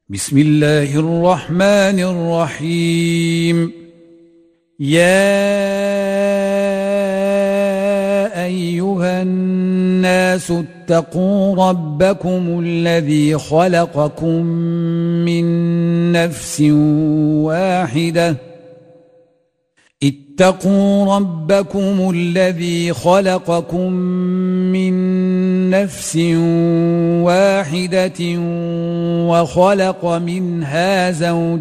بسم الله الرحمن الرحيم. يا أيها الناس اتقوا ربكم الذي خلقكم من نفس واحدة اتقوا ربكم الذي خلقكم من نفس واحدة وخلق منها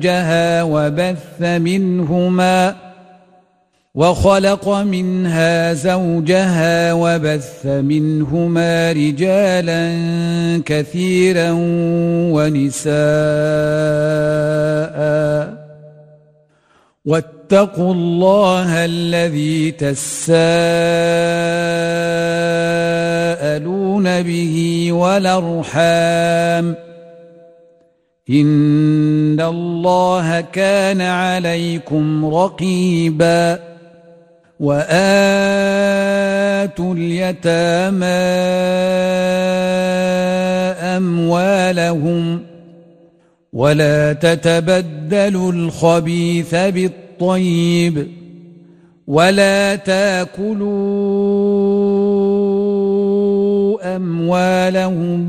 زوجها وبث منهما رجالا كثيرا ونساء واتقوا الله الذي تساءلون به والأرحام إن الله كان عليكم رقيبا. وآتوا اليتامى أموالهم ولا تتبدلوا الخبيث بالطيب ولا تاكلوا أموالهم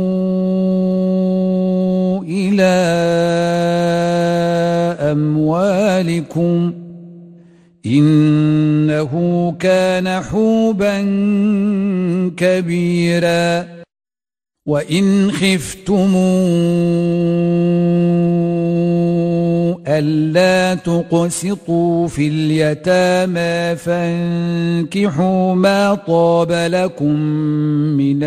إلى أموالكم إنه كان حوبا كبيرا. وإن خفتم ألا تقسطوا في اليتامى فانكحوا ما طاب لكم من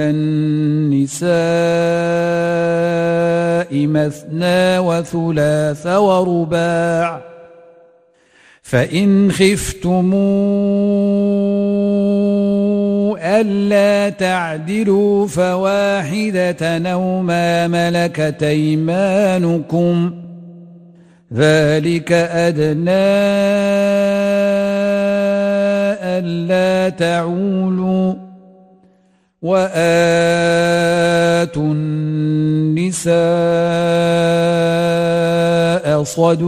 النساء مثنى وثلاث ورباع فإن خفتم ألا تعدلوا فواحدة أو ما ملكت أيمانكم ذلك أدنى ألا تعولوا. وآتوا النساء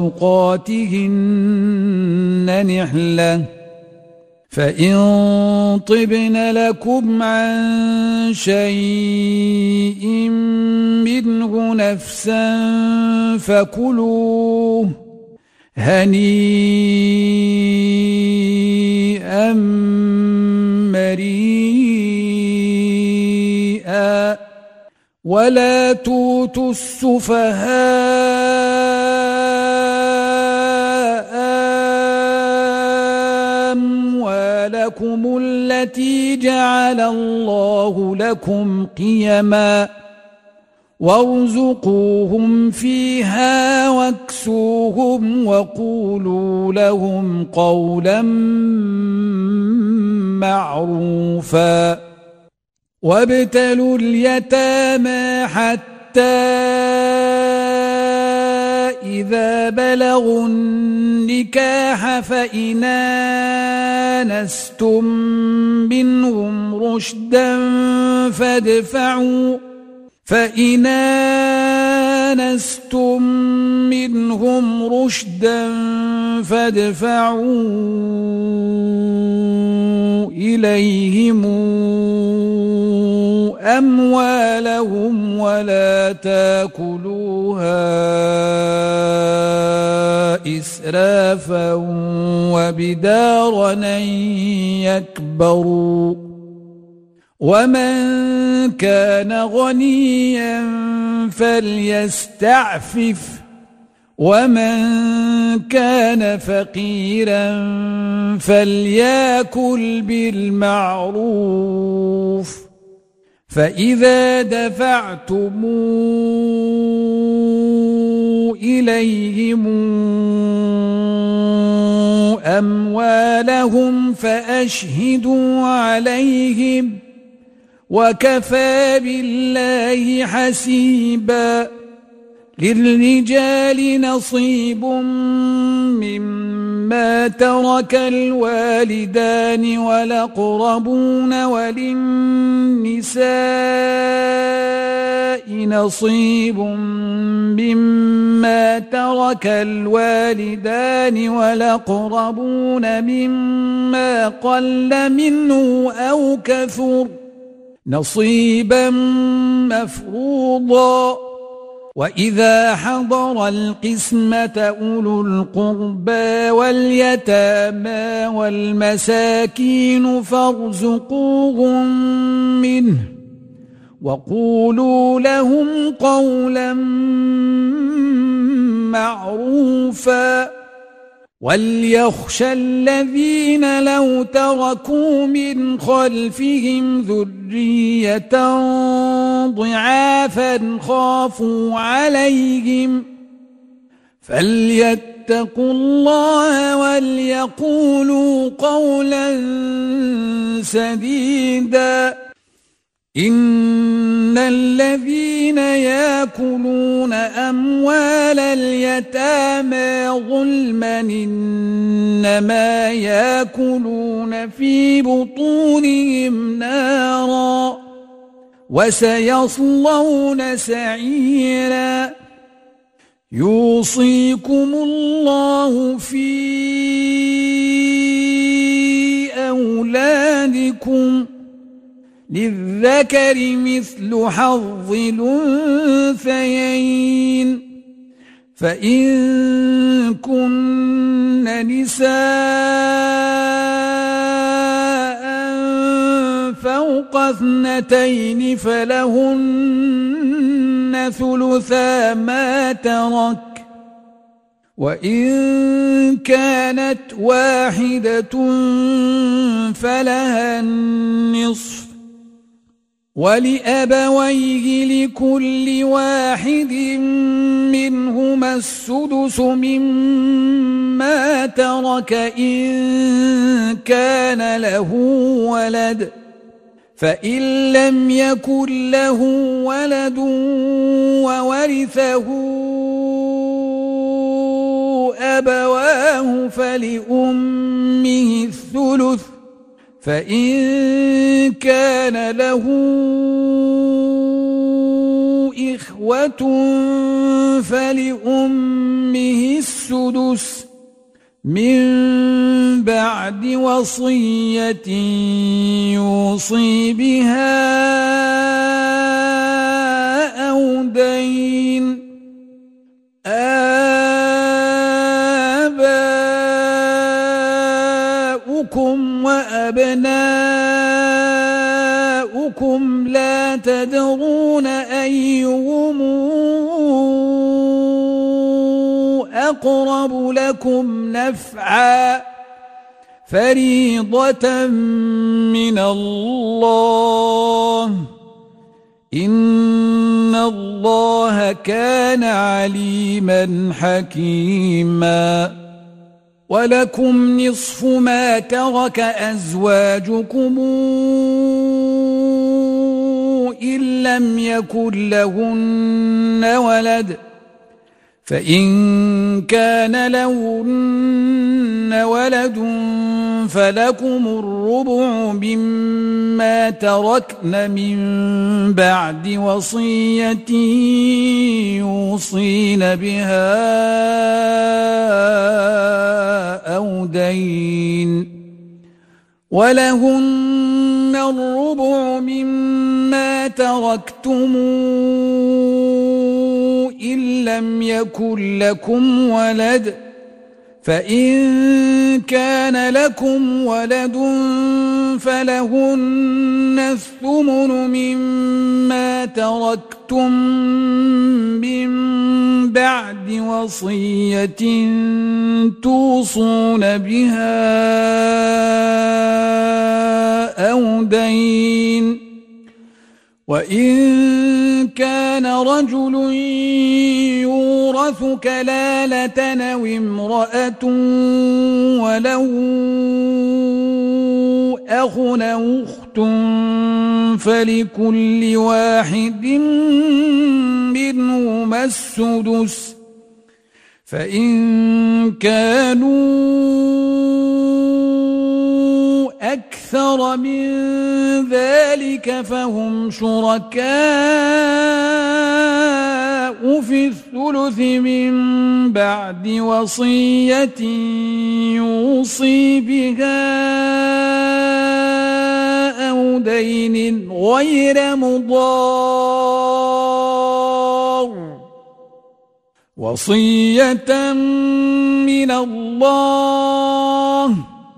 صدقاتهن نحلة فإن طبن لكم عن شيء منه نفسا فكلوه هنيئا مريئا. ولا تؤتوا السفهاء أموالكم التي جعل الله لكم قيما وارزقوهم فيها واكسوهم وقولوا لهم قولا معروفا. وابتلوا اليتامى حتى إذا بلغوا النكاح فإن آنستم منهم رشدا فادفعوا إليهم أموالهم ولا تاكلوها إسرافا وبدارا أن يكبروا. ومن كان غنيا فليستعفف ومن كان فقيرا فليأكل بالمعروف. فإذا دفعتم إليهم أموالهم فأشهدوا عليهم وكفى بالله حسيبا. للرجال نصيب مما ترك الوالدان والأقربون وللنساء نصيب مما ترك الوالدان والأقربون مما قل منه أو كثر نصيبا مفروضا. وإذا حضر القسمة أولو القربى واليتامى والمساكين فارزقوهم منه وقولوا لهم قولا معروفا. وليخشى الذين لو تركوا من خلفهم ذرية ضعافا خافوا عليهم فليتقوا الله وليقولوا قولا سديدا. إن الذين يأكلون أموال اليتامى ظلما إنما يأكلون في بطونهم نارا وسيصلون سعيرا. يوصيكم الله في أولادكم للذكر مثل حظ الأنثيين. فإن كن نساء فوق 2 فلهن ثلثا ما ترك وإن كانت واحدة فلها النصف ولأبويه لكل واحد منهما السدس مما ترك إن كان له ولد. فإن لم يكن له ولد وورثه أبواه فلأمه الثلث فإن كان له إخوة فلأمه السدس من بعد وصية يوصي بها أو دين. آباؤكم وأبناؤكم لا تدرون أيهم أقرب لكم نفعا فريضة من الله إن الله كان عليما حكيما. ولكم نصف ما ترك أزواجكم إن لم يكن لهن ولد فإن كان لهن ولد فلكم الربع مما تركن من بعد وصية يوصين بها أو دين. ولهن الربع مما تركتم إن لم يكن لكم ولد فإن كان لكم ولد فلهن الثمن مما تركتم من بعد وصية توصون بها أو دين. وإن كان رجل يورث كلالة أو امرأة وله أخ أو أخت فلكل واحد منهما السدس فإن كانوا أكثر من ذلك فهم شركاء في الثلث من بعد وصية يوصي بها أو دين غير مضار وصية من الله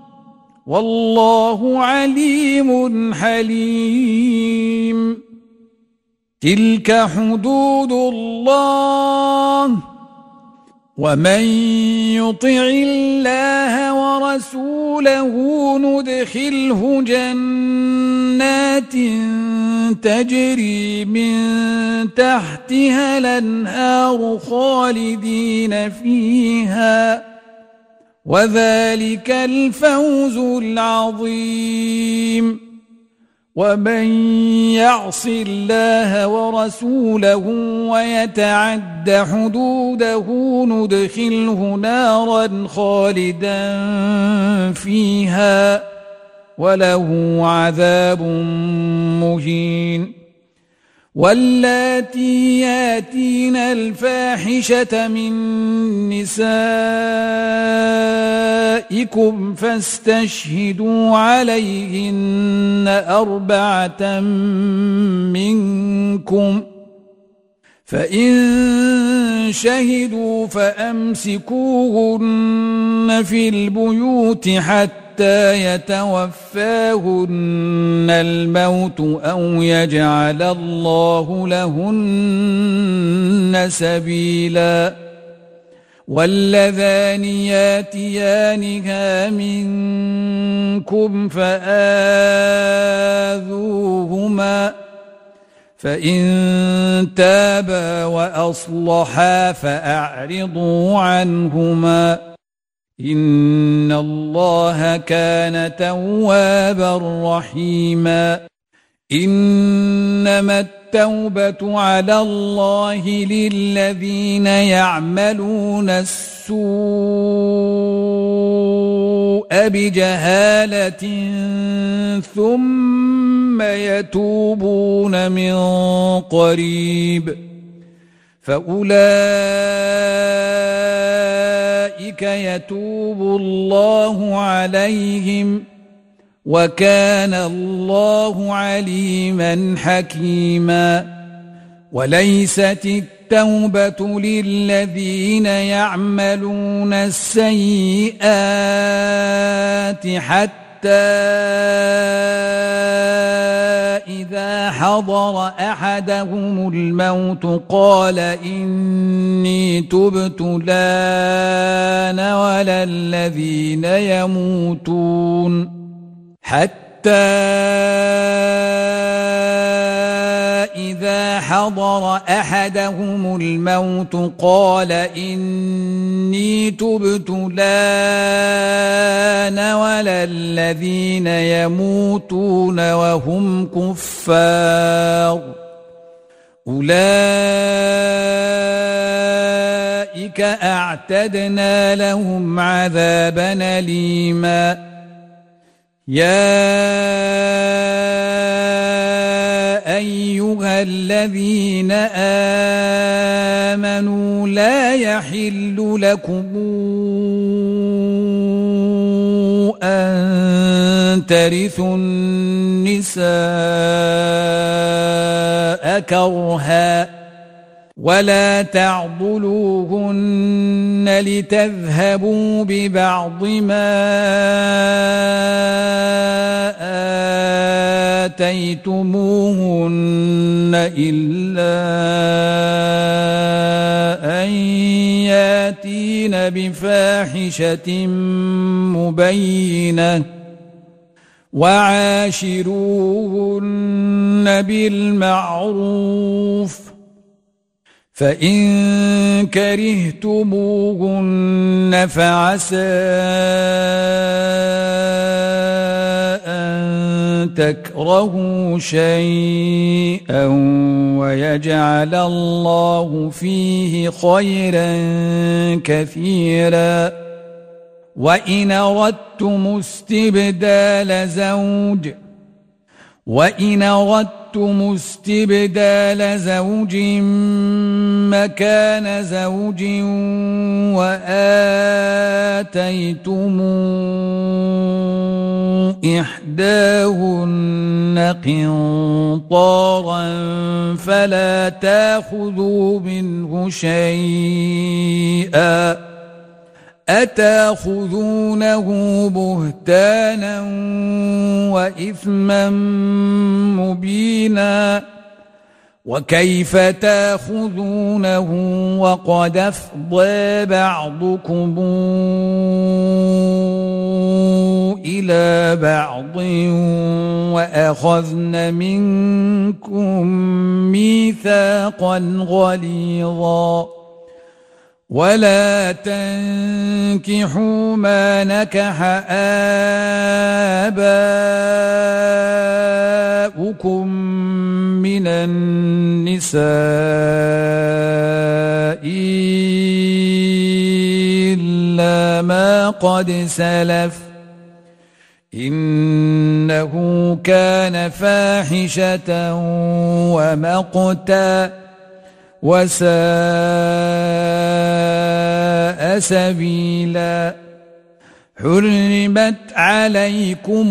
والله عليم حليم. تلك حدود الله ومن يطع الله ورسوله ندخله جنات تجري من تحتها الأنهار خالدين فيها وذلك الفوز العظيم. ومن يعص الله ورسوله ويتعد حدوده ندخله نارا خالدا فيها وله عذاب مهين. واللاتي ياتين الفاحشة من نسائكم فاستشهدوا عليهن 4 منكم فإن شهدوا فأمسكوهن في البيوت حتى يتوفاهن الموت أو يجعل الله لهن سبيلا. واللذان ياتيانها منكم فآذوهما فإن تابا وأصلحا فأعرضوا عنهما إن الله كان توابا رحيما. إنما التوبة على الله للذين يعملون السوء بجهالة ثم يتوبون من قريب فأولئك يتوب الله عليهم وكان الله عليما حكيما. وليست التوبة للذين يعملون السيئات حتى إذا حضر أحدهم الموت قال إني تبت الآن ولا الذين يموتون حتى إذا حضر أحدهم الموت قال إني تبت الآن ولا الذين يموتون وهم كفار أولئك أعتدنا لهم عذابا أليما. يا أيها الذين آمنوا لا يحل لكم أن ترثوا النساء كرها ولا تعضلوهن لتذهبوا ببعض ما آتيتموهن إلا أن ياتين بفاحشة مبينة وعاشروهن بالمعروف فإن كرهتموهن فعسى أن تكرهوا شيئا ويجعل الله فيه خيرا كثيرا. وإن أردتم استبدال زوج أردتم استبدال زوج مكان زوج وآتيتم إحداهن قنطارا فلا تأخذوا منه شيئا أتأخذونه بهتانا وإثما مبينا وكيف تأخذونه وقد أفضى بعضكم إلى بعض وأخذن منكم ميثاقا غليظا ولا تنكحوا ما نكح آباؤكم من النساء إلا ما قد سلف إنه كان فاحشة ومقتا وساء سبيلا حرمت عليكم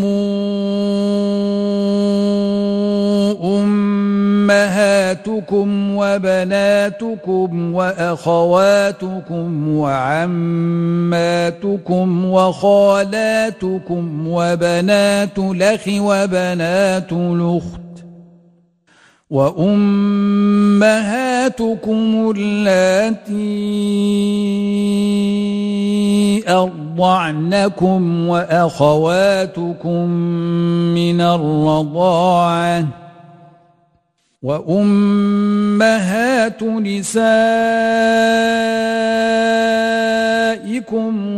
أمهاتكم وبناتكم وأخواتكم وعماتكم وخالاتكم وبنات الأخ وبنات الأخت وأمهاتكم اللاتي أرضعنكم وأخواتكم من الرضاعة وأمهات نسائكم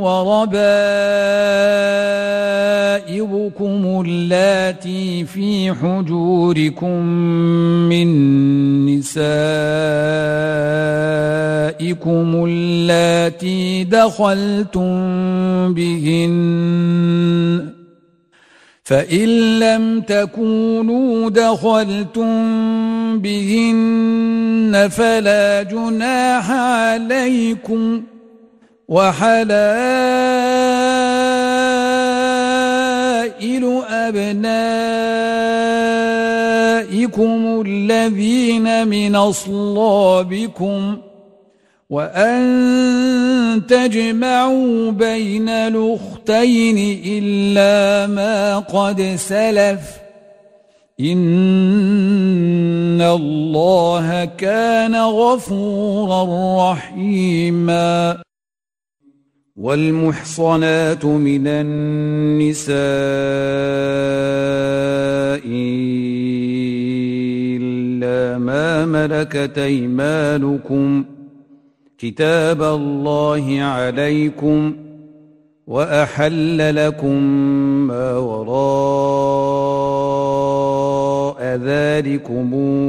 وربائبكم اللاتي في حجوركم من نسائكم اللاتي دخلتم بهن فإن لم تكونوا دخلتم بهن فلا جناح عليكم وحلائل أبنائكم الذين من أصلابكم وأن تجمعوا بين الأختين إلا ما قد سلف إن الله كان غفورا رحيما والمحصنات من النساء إلا ما ملكت أيمانكم كتاب الله عليكم وأحل لكم ما وراء ذلكم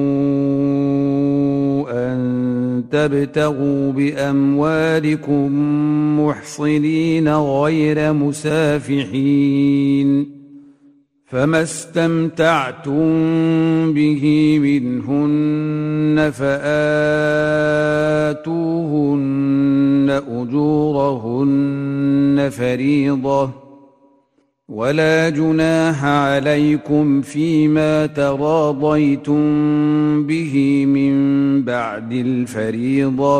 أن تبتغوا بأموالكم محصنين غير مسافحين فما استمتعتم به منهن فآتوهن أجورهن فريضة ولا جناح عليكم فيما تراضيتم به من بعد الفريضة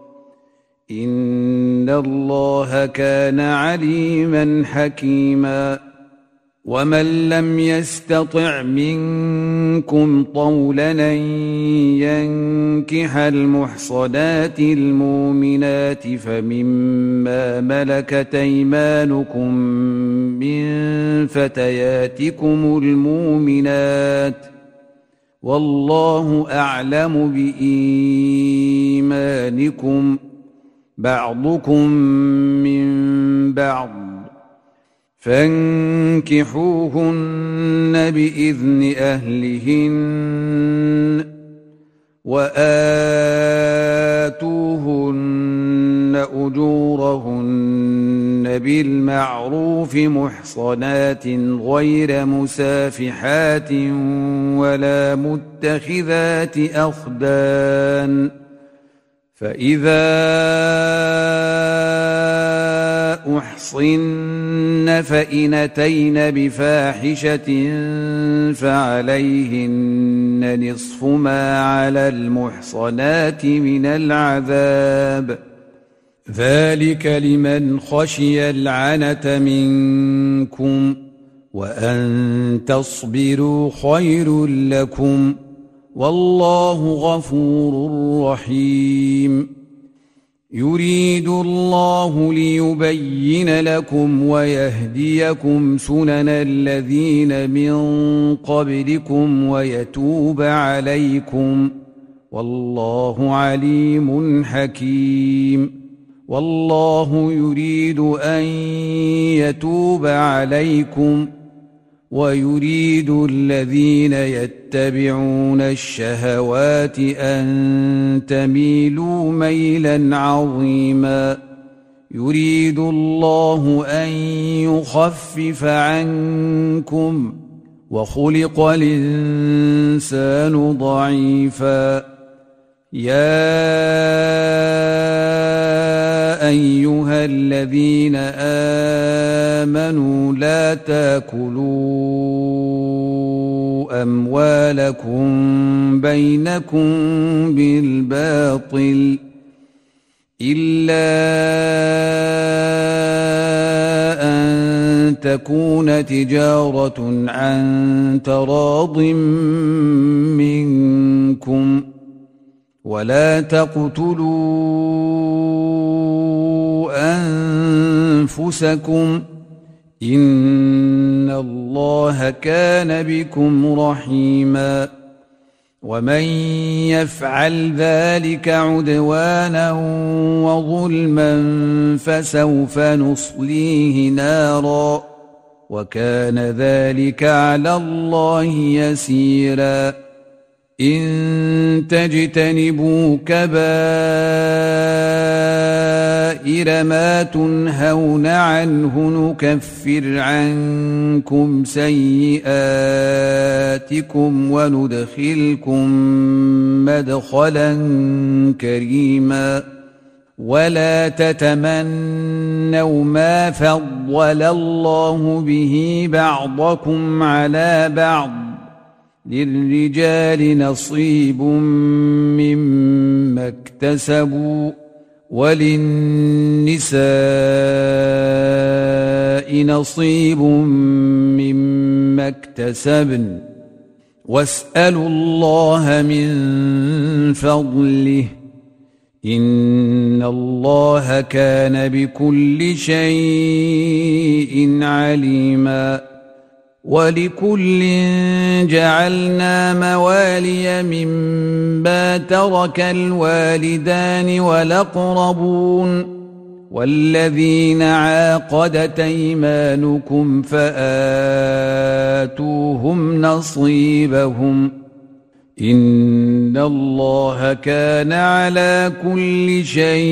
إن الله كان عليما حكيما ومن لم يستطع منكم طولا أن ينكح المحصنات المؤمنات فمما ملكت أيمانكم من فتياتكم المؤمنات والله أعلم بإيمانكم بعضكم من بعض فانكحوهن بإذن أهلهن وآتوهن أجورهن بالمعروف محصنات غير مسافحات ولا متخذات أخدان فإذا أحصن فإن أتين بفاحشة فعليهن نصف ما على المحصنات من العذاب ذلك لمن خشي العنة منكم وأن تصبروا خير لكم والله غفور رحيم يريد الله ليبين لكم ويهديكم سنن الذين من قبلكم ويتوب عليكم والله عليم حكيم والله يريد أن يتوب عليكم ويريد الذين يتبعون الشهوات أن تميلوا ميلا عظيما يريد الله أن يخفف عنكم وخلق الإنسان ضعيفا يا أيها الذين آمنوا لا تأكلوا أموالكم بينكم بالباطل إلا أن تكون تجارة عن تراض منكم ولا تقتلوا أنفسكم إن الله كان بكم رحيما ومن يفعل ذلك عدوانا وظلما فسوف نصليه نارا وكان ذلك على الله يسيرا إن تجتنبوا كبائر ما تنهون عنه نكفر عنكم سيئاتكم وندخلكم مدخلا كريما ولا تتمنوا ما فضل الله به بعضكم على بعض للرجال نصيب مما اكتسبوا وللنساء نصيب مما اكتسبن واسألوا الله من فضله إن الله كان بكل شيء عليما ولكل جعلنا موالي مما ترك الوالدان والأقربون والذين عاقدت أيمانكم فآتوهم نصيبهم إن الله كان على كل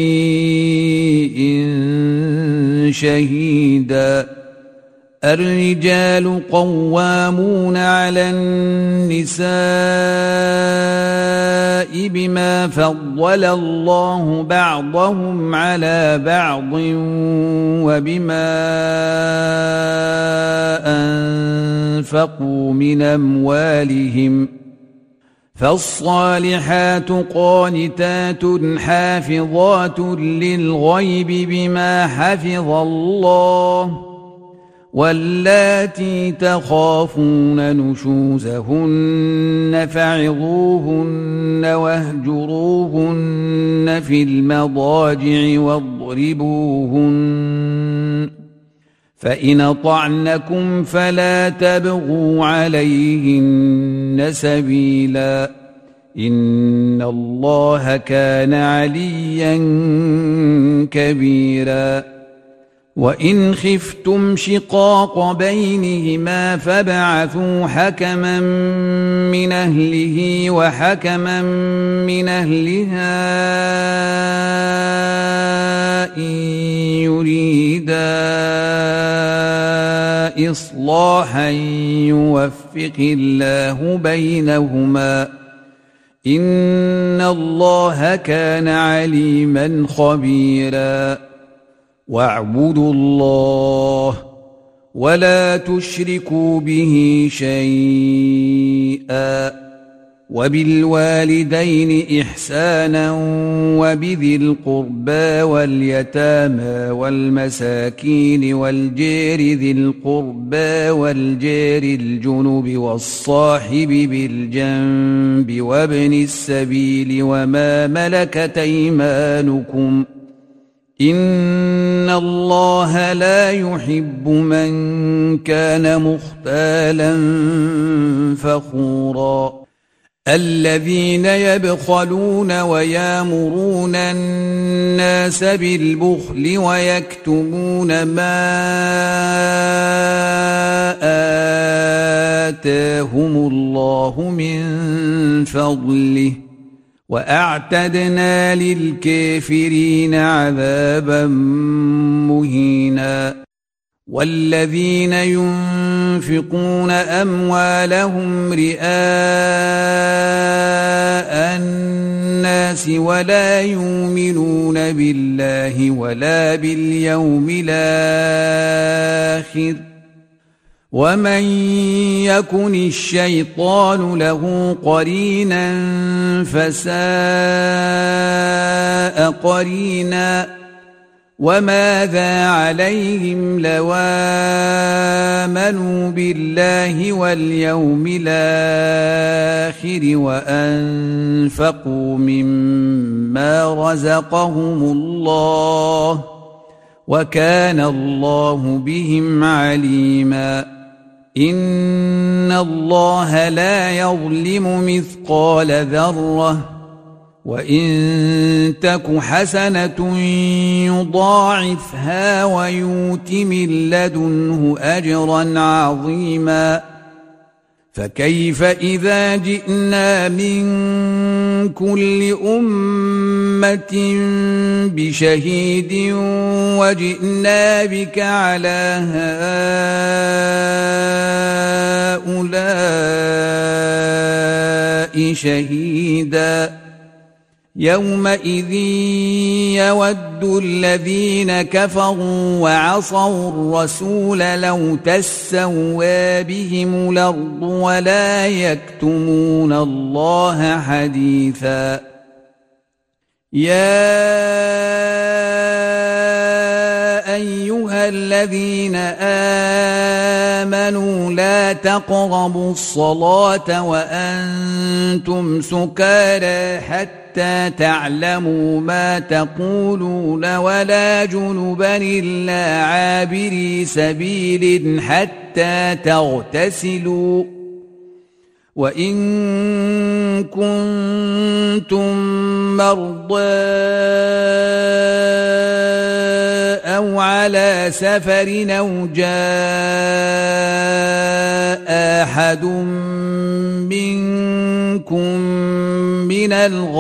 شيء شهيدا الرجال قوامون على النساء بما فضل الله بعضهم على بعض وبما أنفقوا من أموالهم فالصالحات قانتات حافظات للغيب بما حفظ الله واللاتي تخافون نشوزهن فعظوهن واهجروهن في المضاجع واضربوهن فإن أطعنكم فلا تبغوا عليهن سبيلا إن الله كان عليا كبيرا وإن خفتم شقاق بينهما فابعثوا حكما من أهله وحكما من أهلها إن يريدا إصلاحا يوفق الله بينهما إن الله كان عليما خبيرا واعبدوا الله ولا تشركوا به شيئا وبالوالدين إحسانا وبذي القربى واليتامى والمساكين والجير ذي القربى والجير الجنب والصاحب بالجنب وابن السبيل وما ملكت أيمانكم إن الله لا يحب من كان مختالا فخورا الذين يبخلون ويامرون الناس بالبخل ويكتمون ما آتاهم الله من فضله وأعتدنا للكافرين عذابا مهينا والذين ينفقون أموالهم رئاء الناس ولا يؤمنون بالله ولا باليوم الآخر ومن يكن الشيطان له قرينا فساء قرينا وماذا عليهم لو آمنوا بالله واليوم الآخر وأنفقوا مما رزقهم الله وكان الله بهم عليما إن الله لا يظلم مثقال ذرة وإن تك حسنة يضاعفها ويؤت من لدنه أجرا عظيما فكيف إذا جئنا من كل أمة بشهيد وجئنا بك على هؤلاء شهيدا يومئذ يود الذين كفروا وعصوا الرسول لو تسوى بهم الأرض ولا يكتمون الله حديثا يا أيها الذين آمنوا لا تقربوا الصلاة وأنتم سكارى حتى تعلموا ما تقولون ولا جنبا إلا عابري سبيل حتى تغتسلوا وإن كنتم مرضى أو على سفر أو جاء أحد منكم من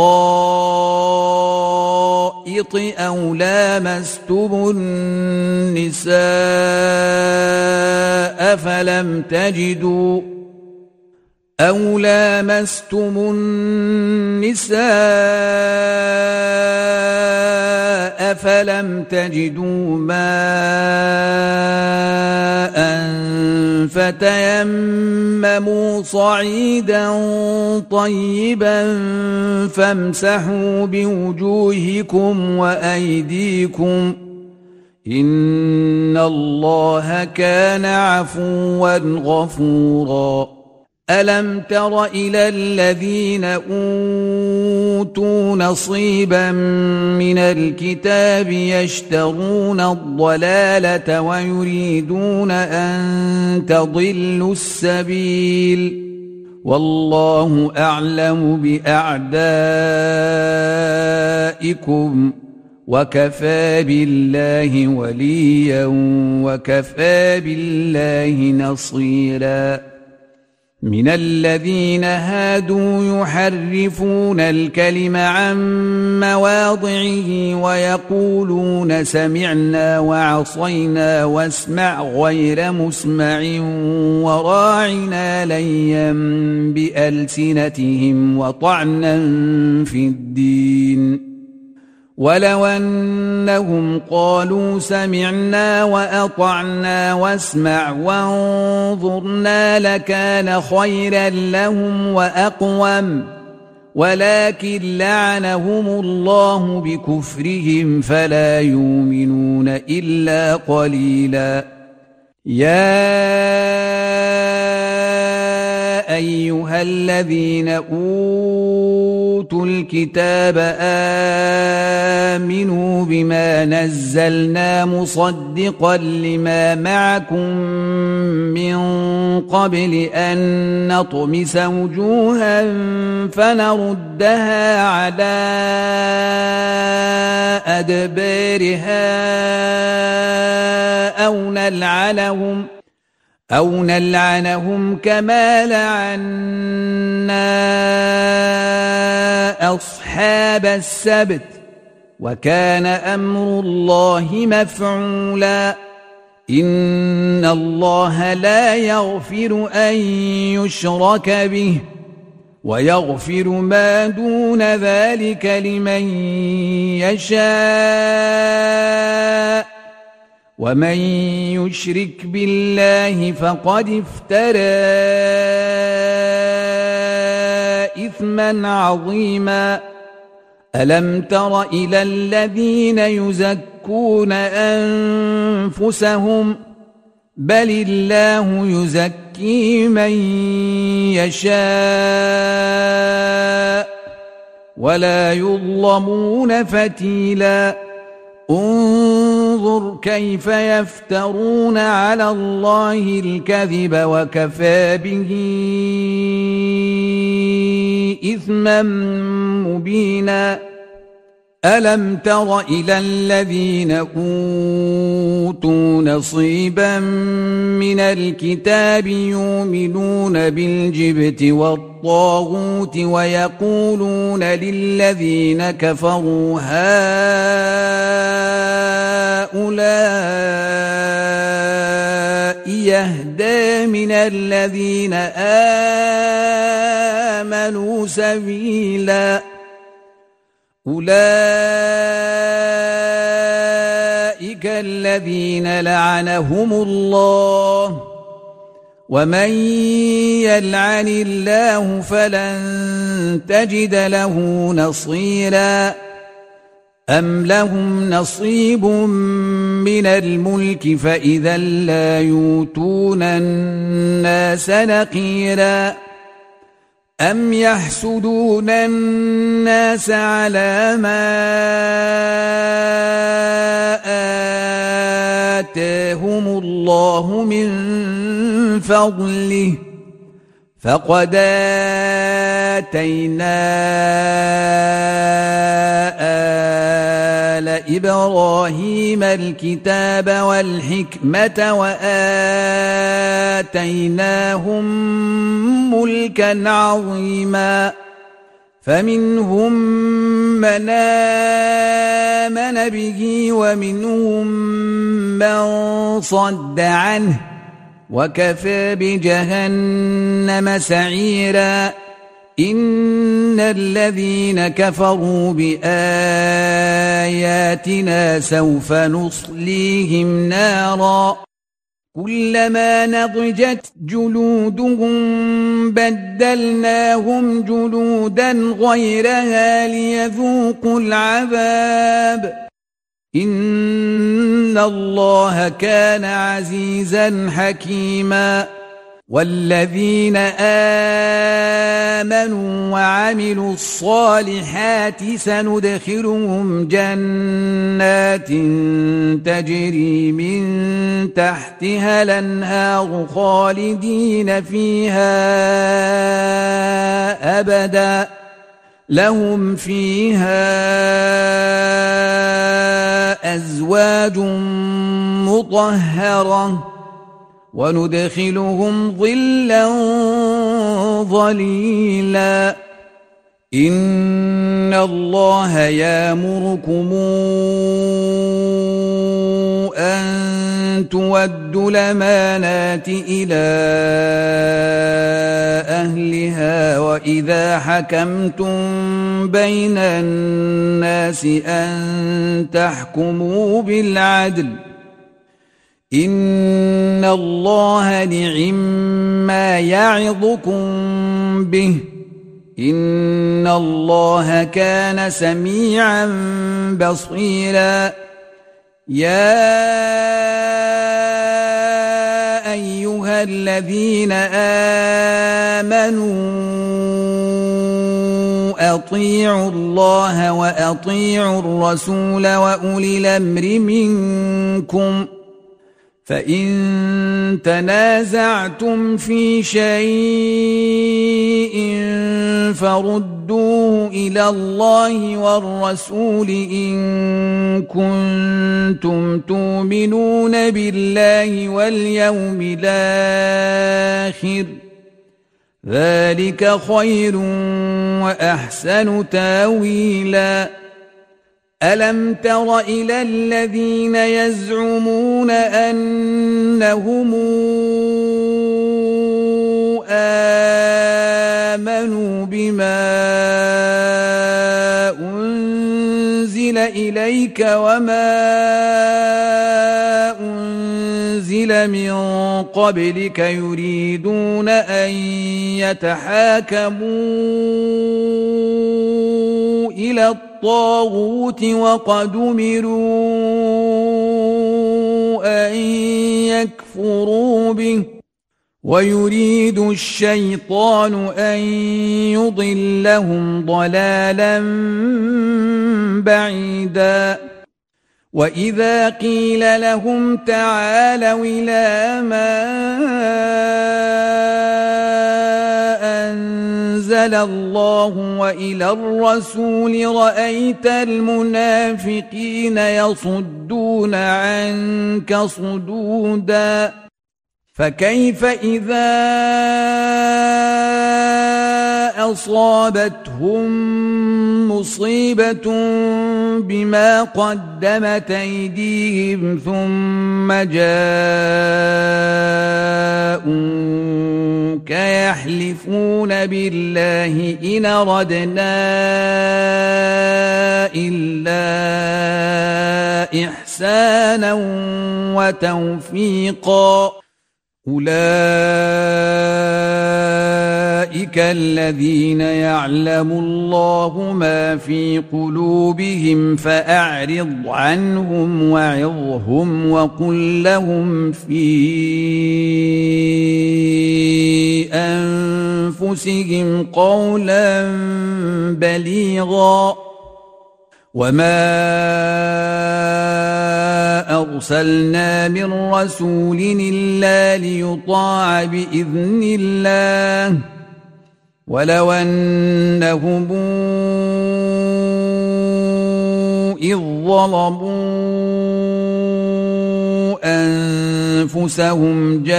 الغائط أو لامستم النساء فلم تجدوا ماء فتيمموا صعيدا طيبا فامسحوا بوجوهكم وأيديكم إن الله كان عفوا غفورا ألم تر إلى الذين أوتوا نصيبا من الكتاب يشترون الضلالة ويريدون أن تضلوا السبيل والله أعلم بأعدائكم وكفى بالله وليا وكفى بالله نصيرا من الذين هادوا يحرفون الكلم عن مواضعه ويقولون سمعنا وعصينا واسمع غير مسمع وراعنا ليا بألسنتهم وطعنا في الدين ولو أنهم قالوا سمعنا وأطعنا واسمع وانظرنا لكان خيرا لهم وأقوم ولكن لعنهم الله بكفرهم فلا يؤمنون إلا قليلا يا أيها الذين أوتوا الكتاب آمنوا بما نزلنا مصدقا لما معكم من قبل أن نطمس وجوها فنردها على أدبارها أو نلعنهم كما لعنا أصحاب السبت وكان أمر الله مفعولا إن الله لا يغفر أن يشرك به ويغفر ما دون ذلك لمن يشاء ومن يشرك بالله فقد افترى إثما عظيما ألم تر إلى الذين يزكون أنفسهم بل الله يزكي من يشاء ولا يظلمون فتيلا انظر كيف يفترون على الله الكذب وكفى به إثما مبينا ألم تر إلى الذين أوتوا نصيبا من الكتاب يؤمنون بالجبت والطاغوت ويقولون للذين كفروا هؤلاء يهدى من الذين آمنوا سبيلا أولئك الذين لعنهم الله ومن يلعن الله فلن تجد له نصيرا أم لهم نصيب من الملك فإذا لا يؤتون الناس نقيرا أم يحسدون الناس على ما آتاهم الله من فضله فقد آتينا آل إبراهيم الكتاب والحكمة وآتيناهم ملكا عظيما فمنهم من آمن به ومنهم من صد عنه وكفى بجهنم سعيرا إن الذين كفروا بآياتنا سوف نصليهم نارا كلما نضجت جلودهم بدلناهم جلودا غيرها ليذوقوا العذاب إن الله كان عزيزا حكيما والذين آمنوا وعملوا الصالحات سندخلهم جنات تجري من تحتها الأنهار خالدين فيها أبدا لهم فيها أزواج مطهرة وندخلهم ظلا ظليلا إن الله يأمركم أن تودوا الأمانات إلى أهلها وإذا حكمتم بين الناس أن تحكموا بالعدل إن الله نعم يعظكم به إن الله كان سميعا بصيرا يا أيها الذين آمنوا أطيعوا الله وأطيعوا الرسول وأولي الأمر منكم فإن تنازعتم في شيء فردوه إلى الله والرسول إن كنتم تؤمنون بالله واليوم الآخر ذلك خير وأحسن تاويلا ألم تر إلى الذين يزعمون أنهم آمنوا بما أنزل إليك وما أنزل من قبلك يريدون أن يتحاكموا إلى الطاغوت وقد أمروا أن يكفروا به ويريد الشيطان أن يضلهم ضلالا بعيدا وإذا قيل لهم تعالوا إلى ما أنزل الله وإلى الرسول رأيت المنافقين يصدون عنك صدودا فكيف إذا أصابتهم مصيبة بما قدمت أيديهم ثم جاءوك يحلفون بالله إن أردنا إلا إحسانا وتوفيقا أولئك الذين يعلم الله ما في قلوبهم فأعرض عنهم وعظهم وقل لهم في أنفسهم قولا بليغا وما أرسلنا من رسول إلا ليطاع بإذن الله ولو أنهم إذ ظلموا أنفسهم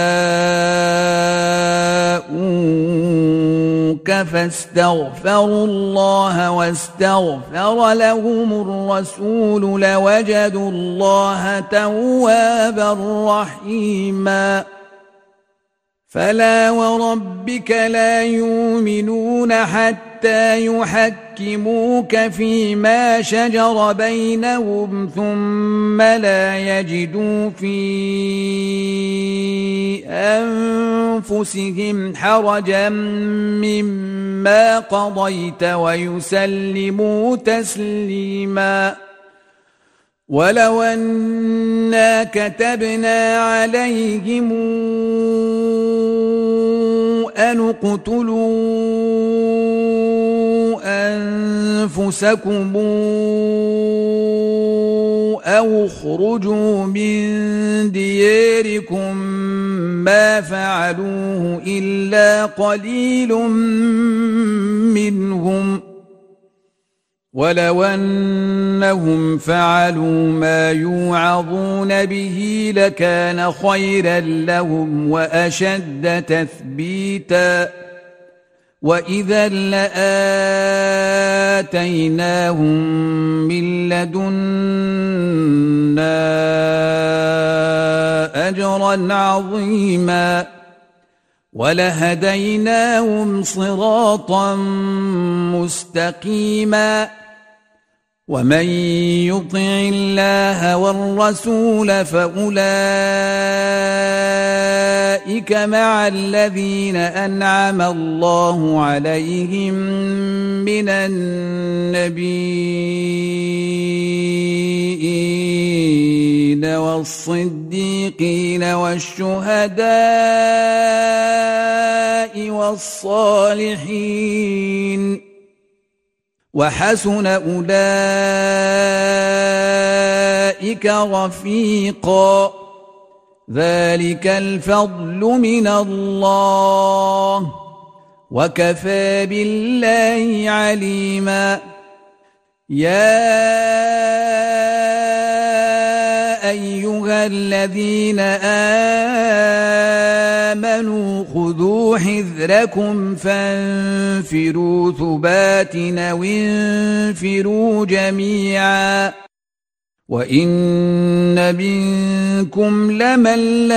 جاءوك فاستغفروا الله واستغفر لهم الرسول لوجدوا الله توابا رحيما فلا وربك لا يؤمنون حتى يحكموك فيما شجر بينهم ثم لا يجدوا في أنفسهم حرجا مما قضيت ويسلموا تسليما ولو أنا كتبنا عليهم أن اقتلوا أنفسكم أو اخرجوا من دياركم ما فعلوه إلا قليل منهم ولو أنهم فعلوا ما يوعظون به لكان خيرا لهم وأشد تثبيتا وإذا لآتيناهم من لدنا أجرا عظيما ولهديناهم صراطا مستقيما ومن يطع الله والرسول فأولئك مع الذين أنعم الله عليهم من النبيين والصديقين والشهداء والصالحين وحسن أولئك رفيقا ذلك الفضل من الله وكفى بالله عليما يا أيها الذين آمنوا خذوا حذركم فانفروا ثبات أو انفروا جميعا وإن منكم لمن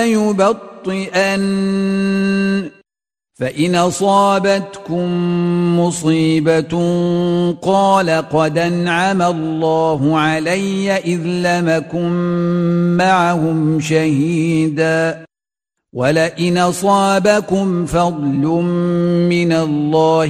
ليبطئن فإن أصابتكم مصيبة قال قد أنعم الله علي إذ لم أكن معهم شهيدا ولئن أصابكم فضل من الله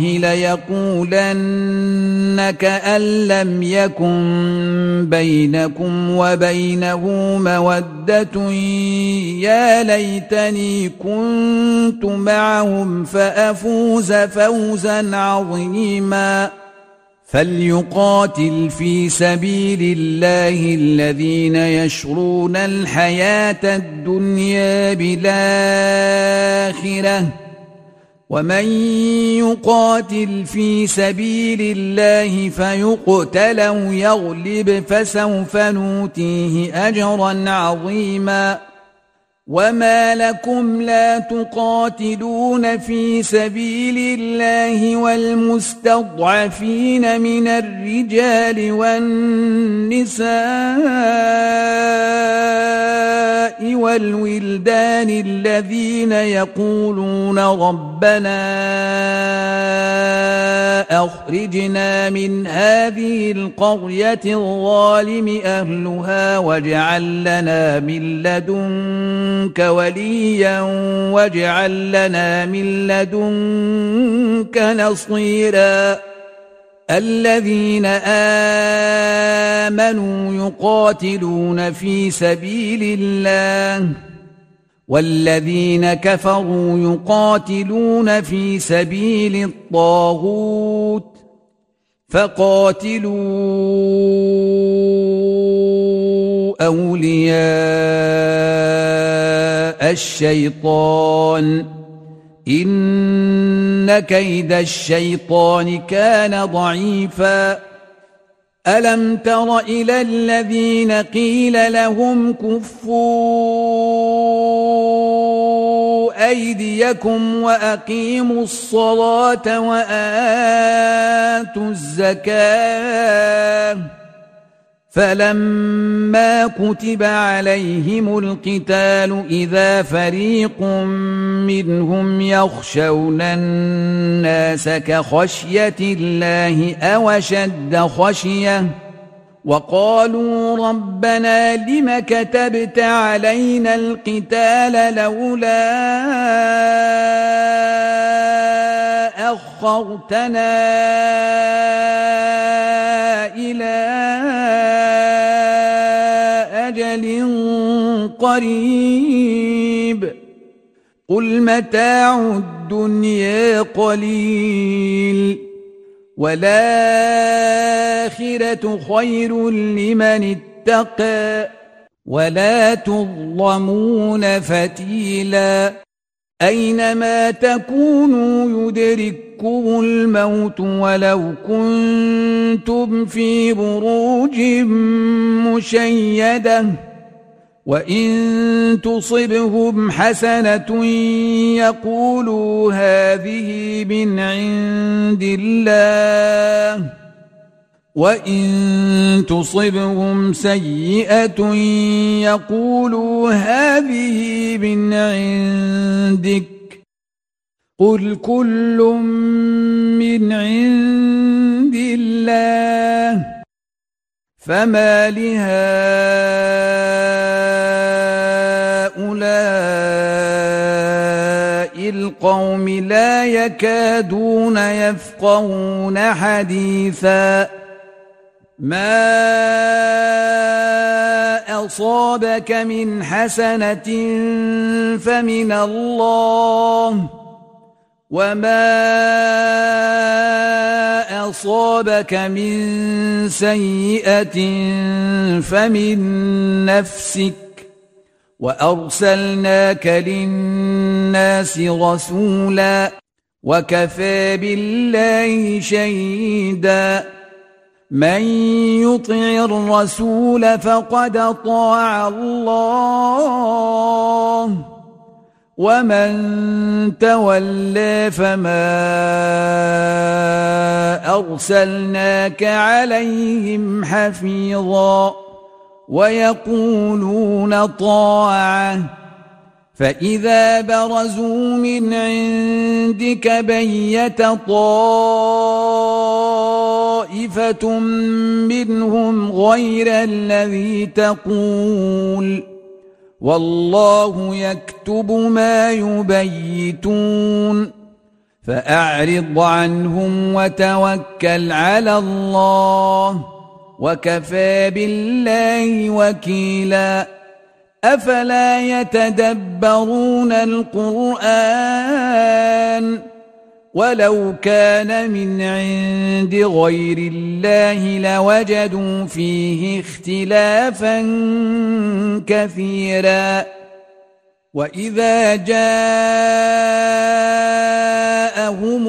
ليقولن كأن لم يكن بينكم وبينه مودة يا ليتني كنت معهم فأفوز فوزا عظيما فليقاتل في سبيل الله الذين يشرون الحياة الدنيا بالآخرة ومن يقاتل في سبيل الله فيقتل أو يغلب فسوف نؤتيه أجرا عظيما وما لكم لا تقاتلون في سبيل الله والمستضعفين من الرجال والنساء والولدان الذين يقولون ربنا أخرجنا من هذه القرية الظالم أهلها واجعل لنا من لدنك وليا واجعل لنا من لدنك نصيرا الذين آمنوا يقاتلون في سبيل الله والذين كفروا يقاتلون في سبيل الطاغوت فقاتلوا أولياء الشيطان إن كيد الشيطان كان ضعيفا ألم تر إلى الذين قيل لهم كفوا أيديكم وأقيموا الصلاة وآتوا الزكاة فلما كتب عليهم القتال إذا فريق منهم يخشون الناس كخشية الله أو أشد خشية وقالوا ربنا لم كتبت علينا القتال لولا أخرتنا إلى أجل قريب قل متاع الدنيا قليل والآخرة خير لمن اتقى ولا تظلمون فتيلا أينما تكونوا يدرككم يدرككم الموت ولو كنتم في بروج مشيدة وإن تصبهم حسنة يقولوا هذه من عند الله وإن تصبهم سيئة يقولوا هذه من عندك قل كل من عند الله فما لهؤلاء القوم لا يكادون يفقهون حديثا ما أصابك من حسنة فمن الله وما أصابك من سيئة فمن نفسك وأرسلناك للناس رسولا وكفى بالله شهيدا من يطع الرسول فقد أطاع الله ومن تولى فما أرسلناك عليهم حفيظا ويقولون طاعة فإذا برزوا من عندك بيت طائفة منهم غير الذي تقول والله يكتب ما يبيتون فأعرض عنهم وتوكل على الله وكفى بالله وكيلا أفلا يتدبرون القرآن ولو كان من عند غير الله لوجدوا فيه اختلافا كثيرا وإذا جاءهم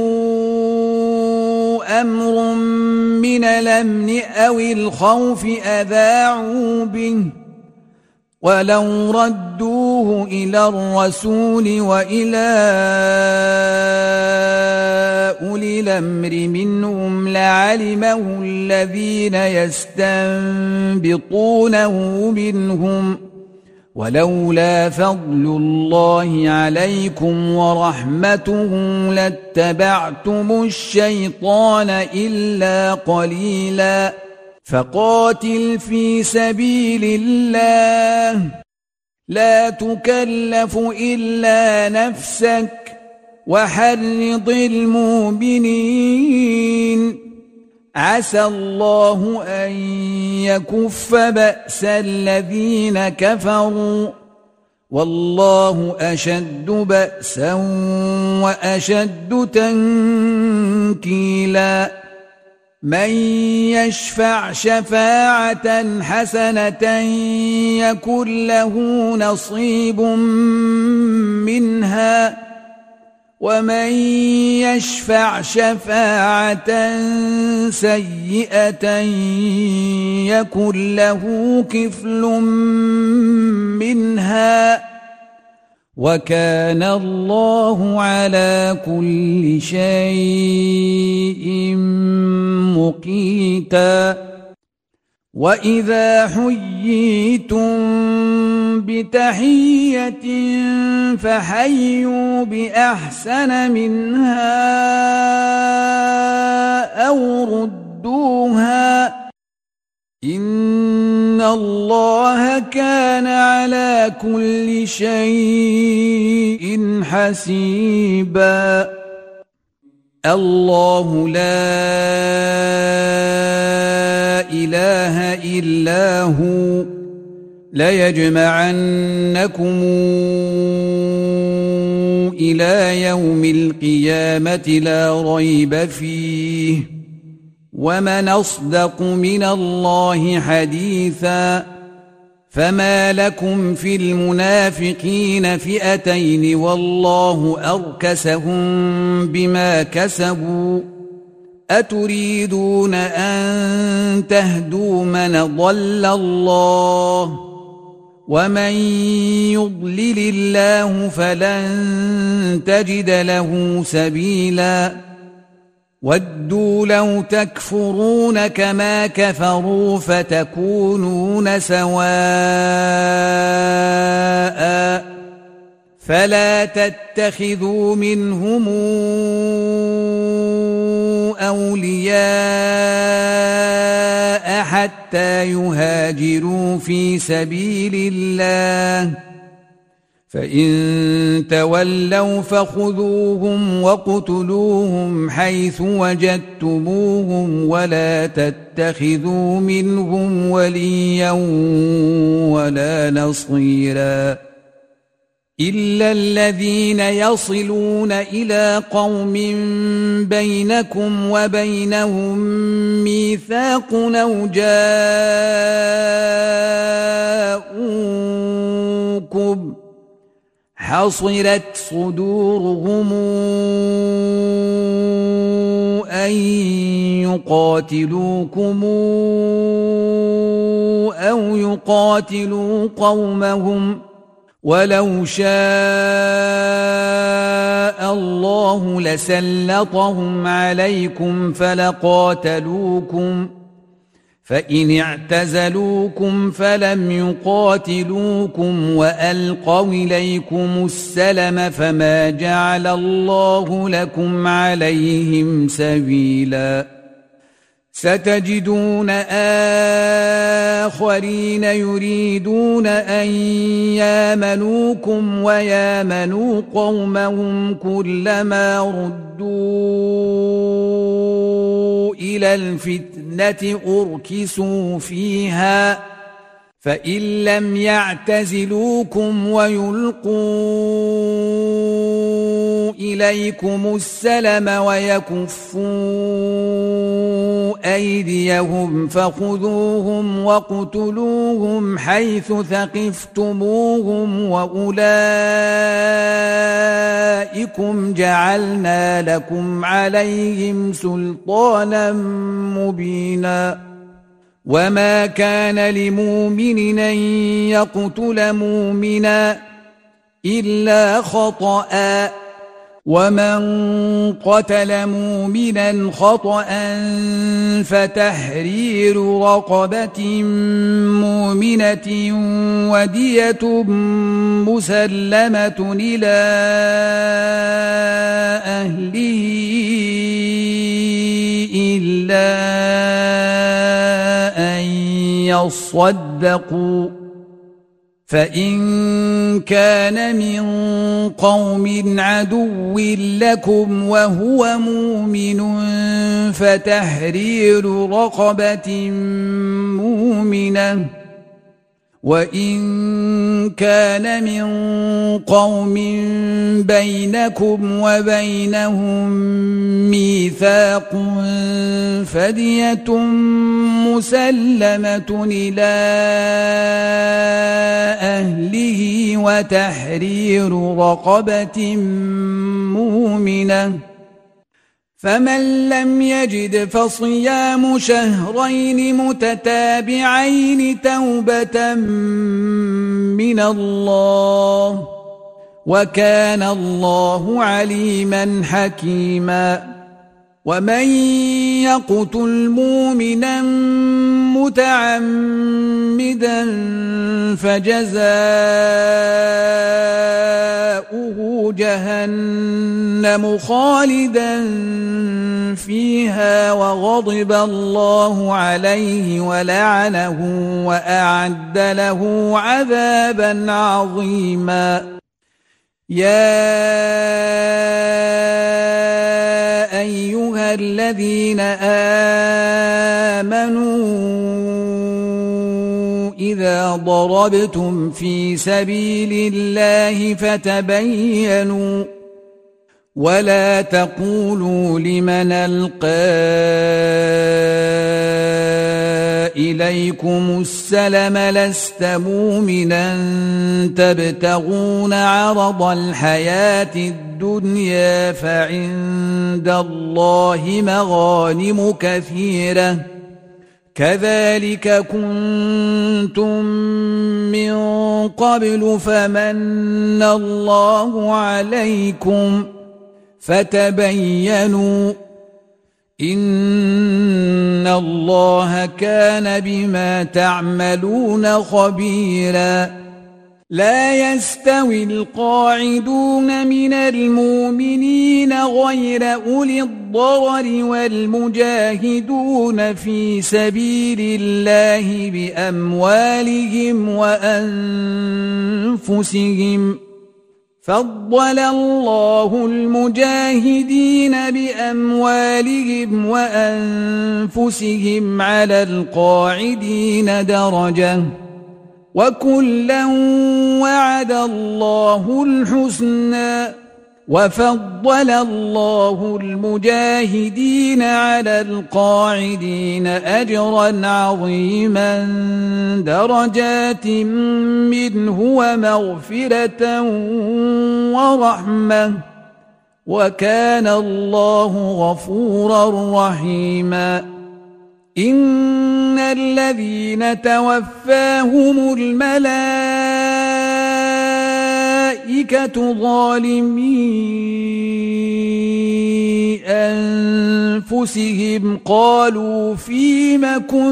أمر من الأمن أو الخوف أذاعوا به ولو ردوه إلى الرسول وإلى أولي الأمر منهم لعلمه الذين يستنبطونه منهم ولولا فضل الله عليكم ورحمته لاتبعتم الشيطان إلا قليلا فقاتل في سبيل الله لا تكلف إلا نفسك وحرض المؤمنين عسى الله أن يكف بأس الذين كفروا والله أشد بأسا وأشد تنكيلا من يشفع شفاعة حسنة يكن له نصيب منها ومن يشفع شفاعة سيئة يكن له كفل منها وكان الله على كل شيء مقيتا وإذا حييتم بتحية فحيوا بأحسن منها أو ردوها إن الله كان على كل شيء حسيبا الله لا إله إلا هو ليجمعنكم إلى يوم القيامة لا ريب فيه ومن أصدق من الله حديثا فما لكم في المنافقين فئتين والله أركسهم بما كسبوا أتريدون أن تهدوا من ضل الله ومن يضلل الله فلن تجد له سبيلا ودوا لو تكفرون كما كفروا فتكونون سواء فلا تتخذوا منهم أولياء حتى يهاجروا في سبيل الله فإن تولوا فخذوهم واقتلوهم حيث وجدتموهم ولا تتخذوا منهم وليا ولا نصيرا إلا الذين يصلون إلى قوم بينكم وبينهم ميثاق أو جاءوكم حصرت صدورهم أن يقاتلوكم أو يقاتلوا قومهم ولو شاء الله لسلطهم عليكم فلقاتلوكم فإن اعتزلوكم فلم يقاتلوكم وألقوا إليكم السلم فما جعل الله لكم عليهم سبيلا ستجدون آخرين يريدون أن يامنوكم ويامنوا قومهم كلما ردوا إلى الفتنة أركسوا فيها فإن لم يعتزلوكم ويلقوا إليكم السلم ويكفوا أيديهم فخذوهم واقتلوهم حيث ثقفتموهم وأولئكم جعلنا لكم عليهم سلطانا مبينا وما كان لمؤمن أن يقتل مؤمنا إلا خطأ ومن قتل مؤمنا خطأ فتحرير رقبة مؤمنة ودية مسلمة إلى أهله إلا أن يصدقوا فإن كان من قوم عدو لكم وهو مؤمن فتحرير رقبة مؤمنة وإن كان من قوم بينكم وبينهم ميثاق فدية مسلمة إلى أهله وتحرير رقبة مؤمنة فمن لم يجد فصيام شهرين متتابعين توبة من الله وكان الله عليما حكيما ومن يقتل مؤمنا متعمدا فجزاؤه جهنم خالدا فيها وغضب الله عليه ولعنه وأعد له عذابا عظيما يا أيها الذين آمنوا إذا ضربتم في سبيل الله فتبينوا ولا تقولوا لمن ألقى إليكم السلم لست مؤمنا تبتغون عرض الحياة الدنيا فعند الله مغانم كثيرة كذلك كنتم من قبل فمن الله عليكم فتبينوا إن الله كان بما تعملون خبيرا لا يستوي القاعدون من المؤمنين غير أولي الضرر والمجاهدون في سبيل الله بأموالهم وأنفسهم فضل الله المجاهدين بأموالهم وأنفسهم على القاعدين درجة وكلا وعد الله الحسنى وفضل الله المجاهدين على القاعدين أجرا عظيما درجات منه ومغفرة ورحمة وكان الله غفورا رحيما إن الذين توفاهم الملائكة ظالمي أنفسهم قالوا فيم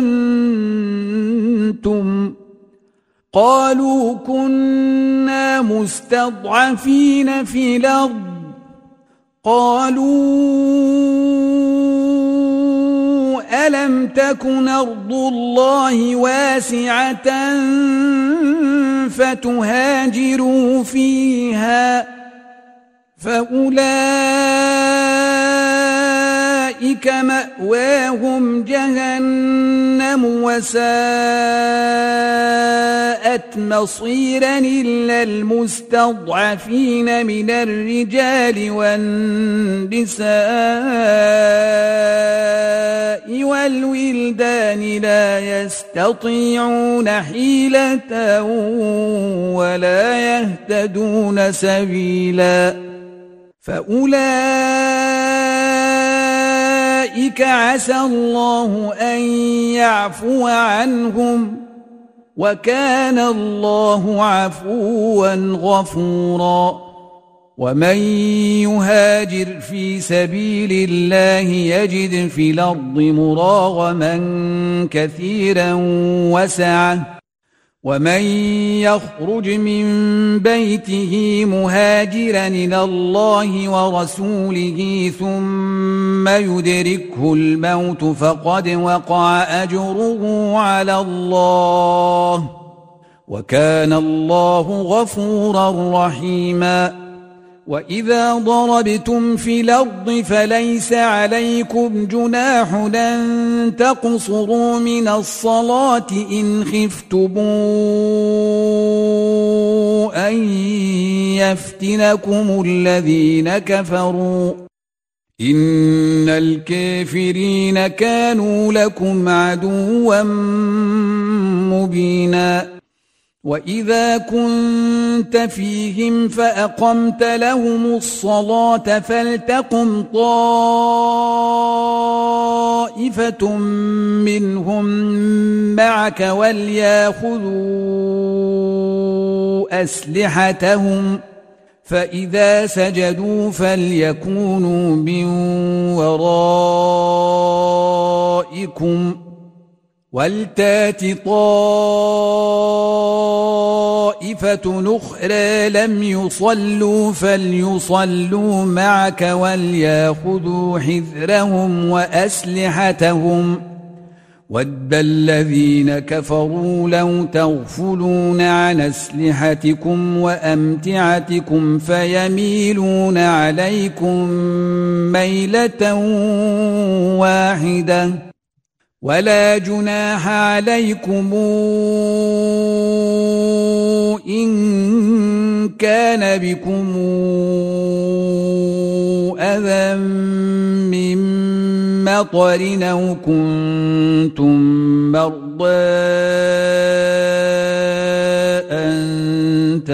كنتم قالوا كنا مستضعفين في الأرض قالوا ألم تكن أرض الله واسعة فتهاجروا فيها فأولئك مأواهم جهنم وساءت مصيرا إلا المستضعفين من الرجال والنساء والولدان لا يستطيعون حيلة ولا يهتدون سبيلا فأولئك عسى الله أن يعفو عنهم وكان الله عفوا غفورا ومن يهاجر في سبيل الله يجد في الأرض مراغما كثيرا وسعة ومن يخرج من بيته مهاجرا إلى الله ورسوله ثم يدركه الموت فقد وقع أجره على الله وكان الله غفورا رحيما وإذا ضربتم في الأرض فليس عليكم جناح أن تقصروا من الصلاة إن خفتم أن يفتنكم الذين كفروا إن الكافرين كانوا لكم عدوا مبينا وإذا كنت فيهم فأقمت لهم الصلاة فلتقم طائفة منهم معك وليأخذوا أسلحتهم فإذا سجدوا فليكونوا من ورائكم ولتات طائفة أخرى لم يصلوا فليصلوا معك وليأخذوا حذرهم وأسلحتهم ود الذين كفروا لو تغفلون عن أسلحتكم وأمتعتكم فيميلون عليكم ميلة واحدة ولا جناح عليكم إن كان بكم أذى من مطر أو كنتم مرضى أن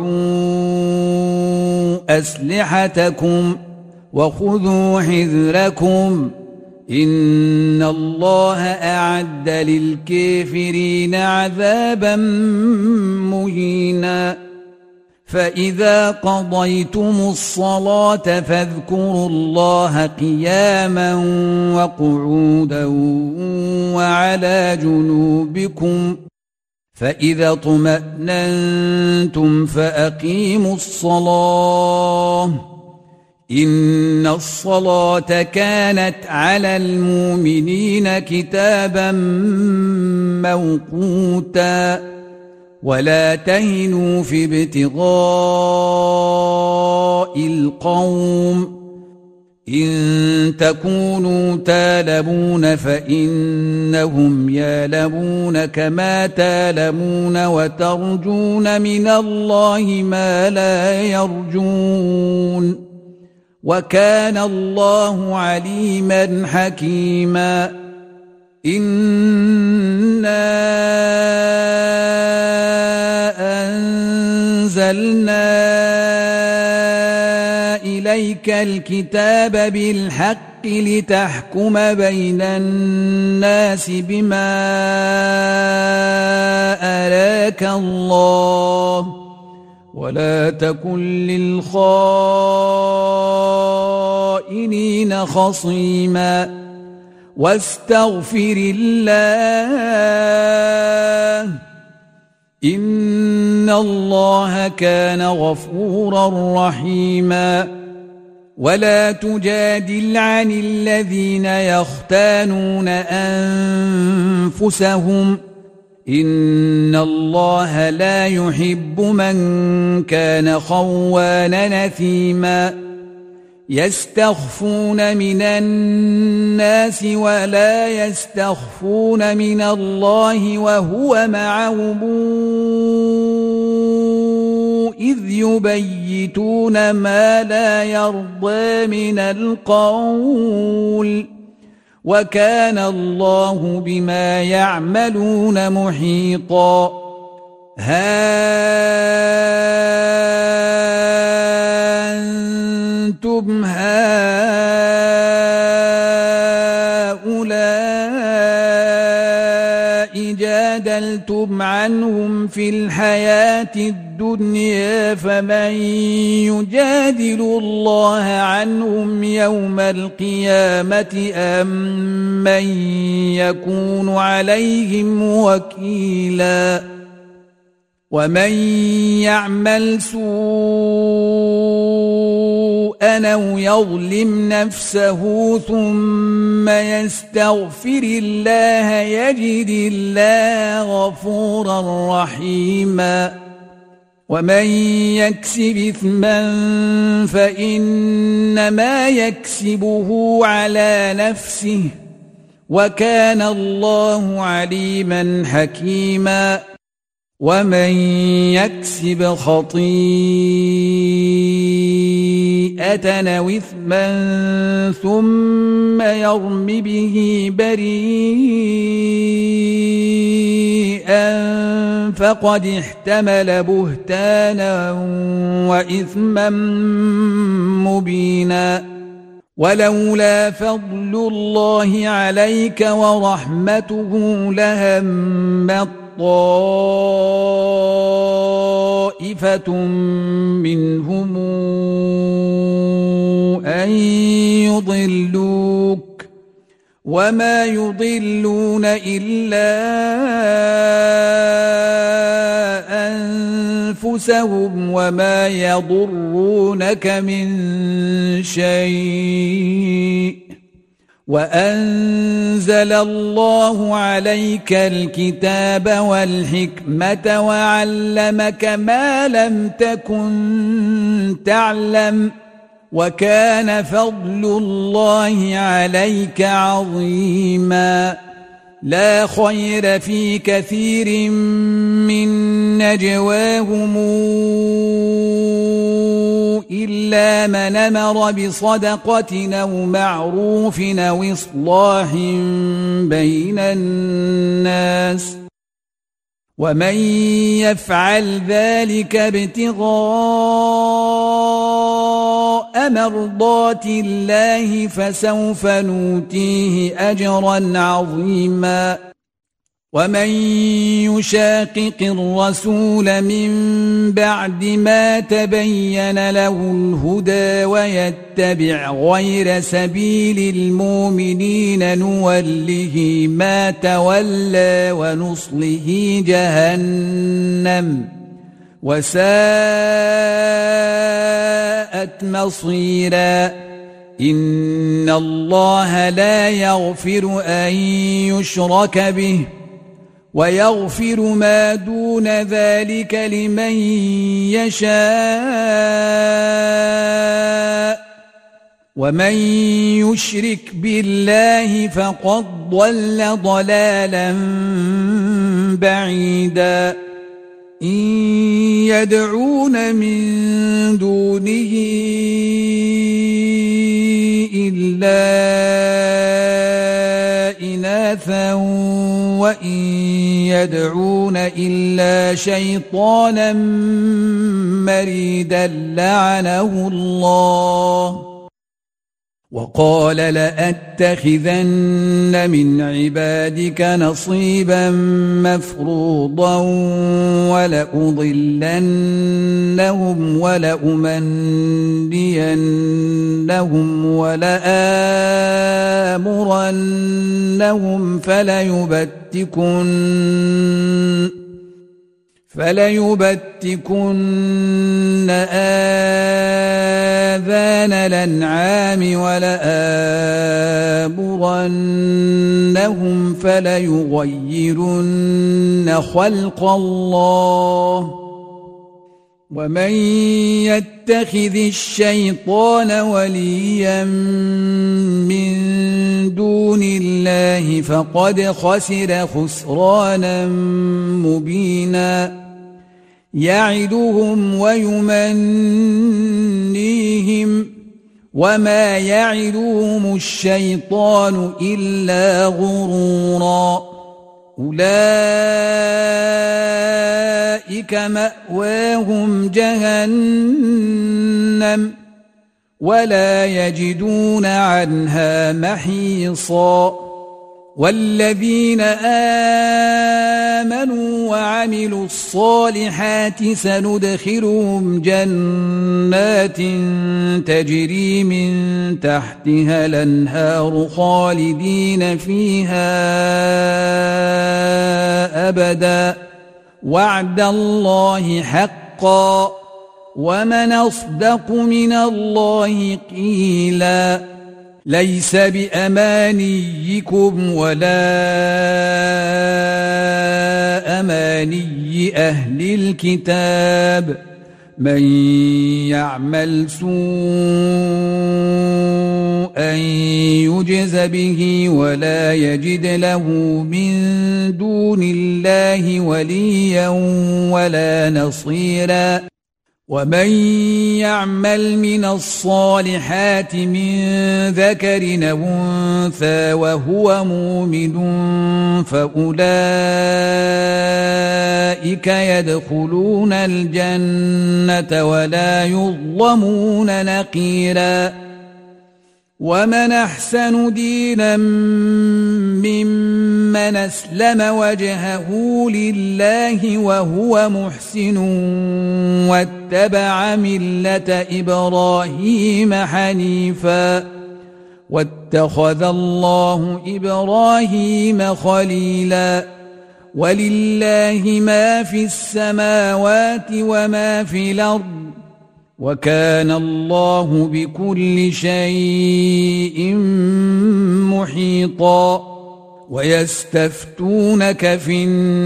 تضعوا أسلحتكم وخذوا حذركم إن الله أعد للكافرين عذابا مهينا فإذا قضيتم الصلاة فاذكروا الله قياما وقعودا وعلى جنوبكم فإذا اطمأننتم فأقيموا الصلاة إن الصلاة كانت على المؤمنين كتابا موقوتا ولا تهنوا في ابتغاء القوم إن تكونوا تالمون فإنهم يالمون كما تالمون وترجون من الله ما لا يرجون وكان الله عليما حكيما إنا أنزلنا إليك الكتاب بالحق لتحكم بين الناس بما أراك الله ولا تكن للخائنين خصيما واستغفر الله إن الله كان غفورا رحيما ولا تجادل عن الذين يختانون أنفسهم إن الله لا يحب من كان خوانا نثيما يستخفون من الناس ولا يستخفون من الله وهو معهم إذ يبيتون ما لا يرضى من القول وكان الله بما يعملون محيطا أنتم هؤلاء جادلتم عنهم في الحياة الدنيا فمن يجادل الله عنهم يوم القيامة أم من يكون عليهم وكيلا ومن يعمل سوءا أو يظلم نفسه ثم يستغفر الله يجد الله غفورا رحيما ومن يكسب إثما فإنما يكسبه على نفسه وكان الله عليما حكيما ومن يكسب خطيئة أو إثما ثم يرم به بريئا فقد احتمل بهتانا وإثما مبينا ولولا فضل الله عليك ورحمته لهمت طائفة منهم أن يضلوك وما يضلون إلا أنفسهم وما يضرونك من شيء وأنزل الله عليك الكتاب والحكمة وعلمك ما لم تكن تعلم وكان فضل الله عليك عظيما لا خير في كثير من نجواهم إلا من أمر بصدقة أو معروف أو إصلاح بين الناس ومن يفعل ذلك ابتغاء مرضات الله فسوف نؤتيه أجرا عظيما ومن يشاقق الرسول من بعد ما تبين له الهدى ويتبع غير سبيل المؤمنين نوله ما تولى ونصله جهنم وساءت مصيرا إن الله لا يغفر أن يشرك به ويغفر ما دون ذلك لمن يشاء ومن يشرك بالله فقد ضل ضلالا بعيدا إن يدعون من دونه إلا إناثا وإن يدعون إلا شيطانا مريدا لعنه الله وقال لأتخذن من عبادك نصيبا مفروضا ولأضلنهم ولأمنينهم ولآمرنهم فليبتكن آذان الأنعام ولآمرنهم فليغيرن خلق الله ومن يتخذ الشيطان وليا من دون الله فقد خسر خسرانا مبينا يعدهم ويمنيهم وما يعدهم الشيطان إلا غرورا أولئك مأواهم جهنم ولا يجدون عنها محيصا والذين آمنوا وعملوا الصالحات سندخلهم جنات تجري من تحتها الأنهار خالدين فيها أبدا وعد الله حقا ومن أصدق من الله قيلا ليس بأمانيكم ولا أماني أهل الكتاب من يعمل سوءا يجز به ولا يجد له من دون الله وليا ولا نصيرا ومن يعمل من الصالحات من ذكر أو أنثى وهو مؤمن فأولئك يدخلون الجنة ولا يظلمون نقيرا ومن أحسن دينا ممن أسلم وجهه لله وهو محسن واتبع ملة إبراهيم حنيفا واتخذ الله إبراهيم خليلا ولله ما في السماوات وما في الأرض وكان الله بكل شيء محيطا ويستفتونك في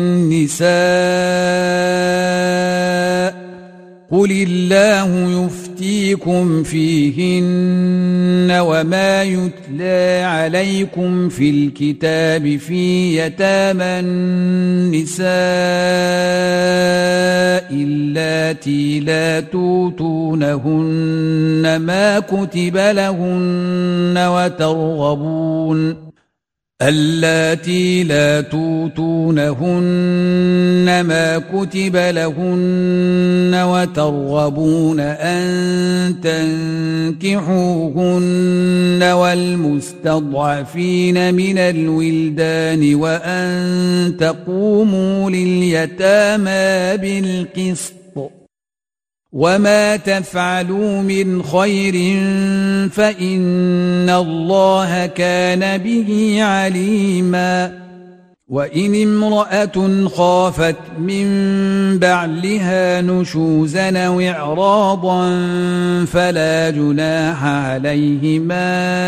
النساء قل الله يفتيكم فيهن وما يتلى عليكم في الكتاب في يتامى النساء اللاتي لا توتونهن ما كتب لهن اللاتي لا توتونهن ما كتب لهن وترغبون أن تنكحوهن والمستضعفين من الولدان وأن تقوموا لليتامى بالقسط وما تفعلوا من خير فإن الله كان به عليما وإن امرأة خافت من بعلها نشوزا أو إعراضا فلا جناح عليهما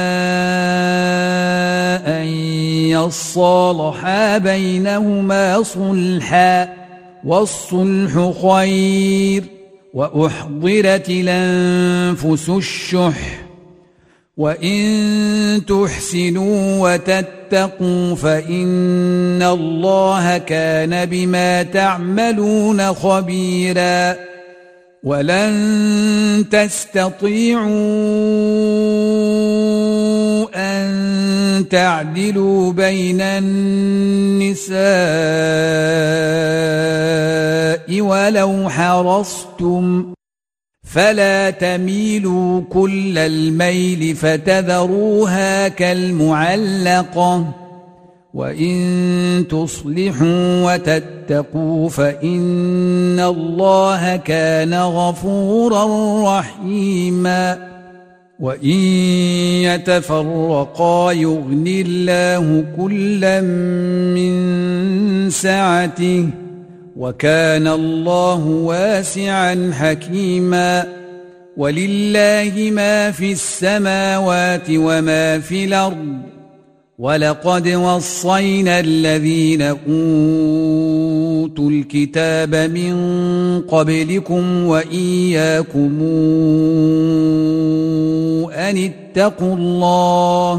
أن يصالحا بينهما صلحا والصلح خير وأحضرت الأنفس الشح وإن تحسنوا وتتقوا فإن الله كان بما تعملون خبيرا ولن تستطيعوا أن تعدلوا بين النساء ولو حرصتم فلا تميلوا كل الميل فتذروها كالمعلقة وإن تصلحوا وتتقوا فإن الله كان غفورا رحيما وإن يتفرقا يغن الله كلا من سعته وكان الله واسعا حكيما ولله ما في السماوات وما في الأرض ولقد وصينا الذين أوتوا الكتاب من قبلكم وإياكم أن اتقوا الله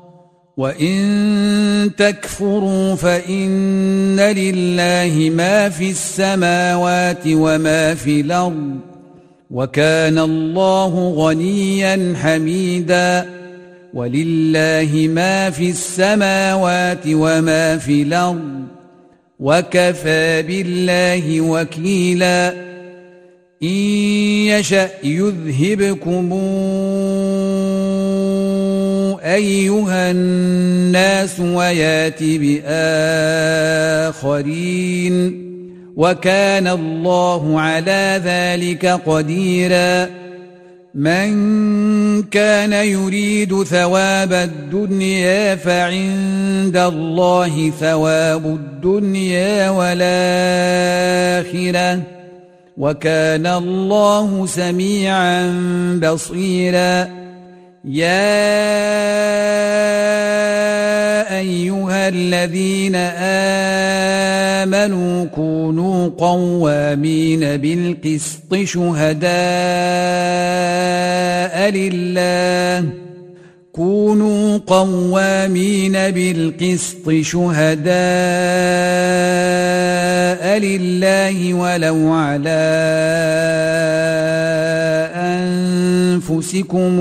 وإن تكفروا فإن لله ما في السماوات وما في الأرض وكان الله غنيا حميدا ولله ما في السماوات وما في الأرض وكفى بالله وكيلا إن يشأ يذهبكم أيها الناس ويات بآخرين وكان الله على ذلك قديرا من كان يريد ثواب الدنيا فعند الله ثواب الدنيا والآخرة وكان الله سميعا بصيرا يا أيها الذين آمنوا كونوا قوامين بالقسط شهداء لله ولو على أنفسكم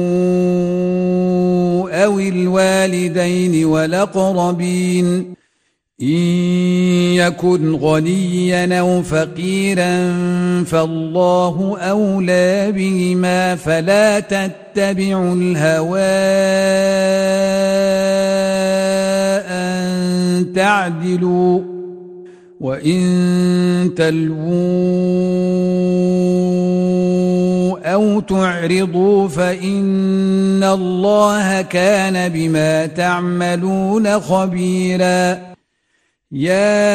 أو الوالدين والأقربين إن يكن غنيا أو فقيرا فالله أولى بهما فلا تتبعوا الهوى أن تعدلوا وإن تلووا أو تعرضوا فإن الله كان بما تعملون خبيرا يا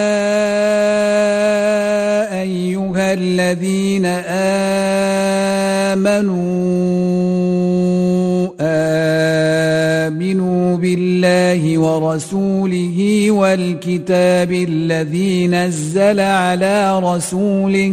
أيها الذين آمنوا بالله ورسوله والكتاب الذي نزل على رسوله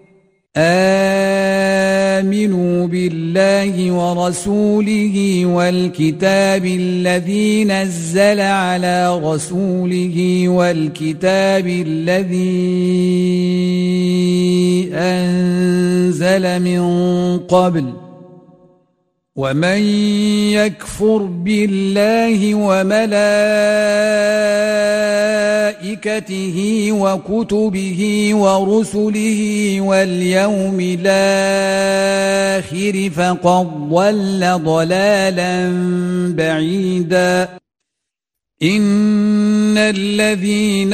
آمنوا بالله ورسوله والكتاب الذي نزل على رسوله والكتاب الذي أنزل من قبل ومن يكفر بالله وملائكته وكتبه ورسله واليوم الآخر فقد ضل ضلالا بعيدا إن الذين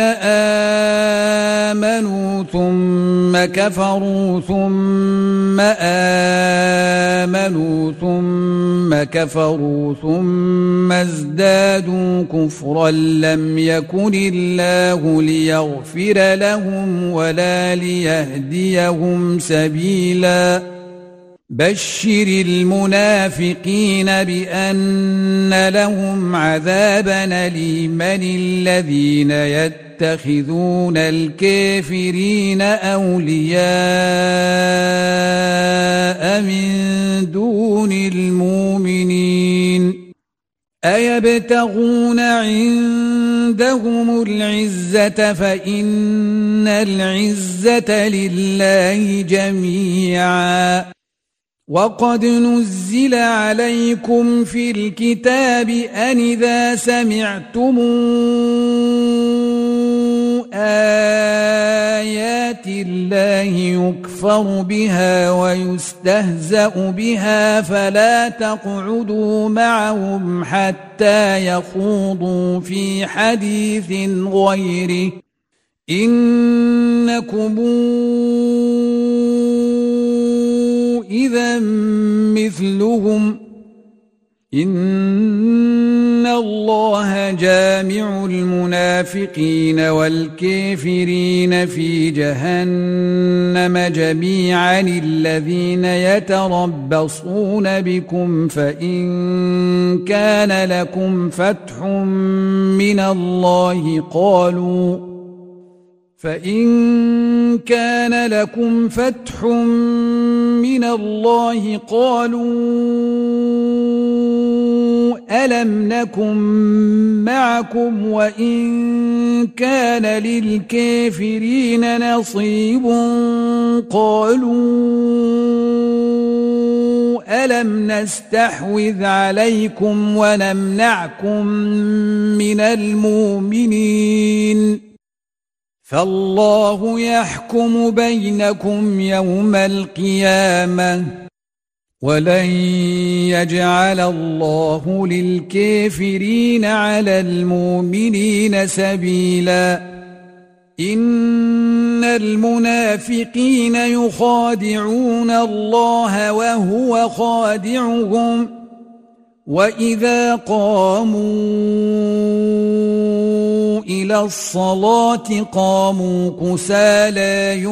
آمنوا ثم كفروا ثم آمنوا ثم كفروا ثم ازدادوا كفرا لم يكن الله ليغفر لهم ولا ليهديهم سبيلا بشر المنافقين بأن لهم عذابا أليما الذين يتخذون الكافرين أولياء من دون المؤمنين أيبتغون عندهم العزة فإن العزة لله جميعا وقد نزل عليكم في الكتاب أن إذا سمعتم آيات الله يكفر بها ويستهزأ بها فلا تقعدوا معهم حتى يخوضوا في حديث غيره إنكم إذا مثلهم إن الله جامع المنافقين والكافرين في جهنم جميعا الذين يتربصون بكم فإن كان لكم فتح من الله قالوا ألم نكن معكم وإن كان للكافرين نصيب قالوا ألم نستحوذ عليكم ونمنعكم من المؤمنين فالله يحكم بينكم يوم القيامة ولن يجعل الله للكافرين على المؤمنين سبيلا إن المنافقين يخادعون الله وهو خادعهم وإذا قاموا إلى الصلاة قاموا كسالى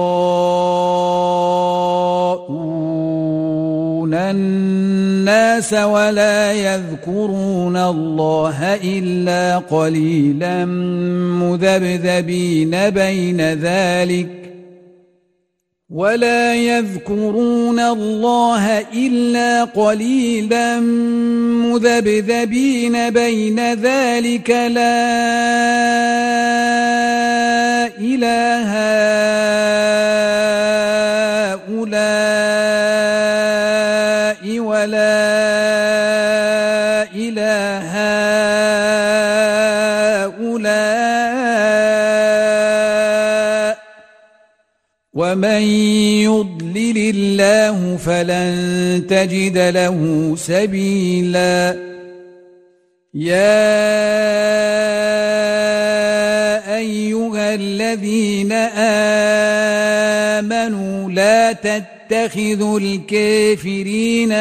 يراءون الناس ولا يذكرون الله إلا قليلا مذبذبين بين ذلك لا إله هؤلاء ولا إله هؤلاء ومن يضلل الله فلن تجد له سبيلا يا أيها الذين آمنوا لا تتخذوا الكافرين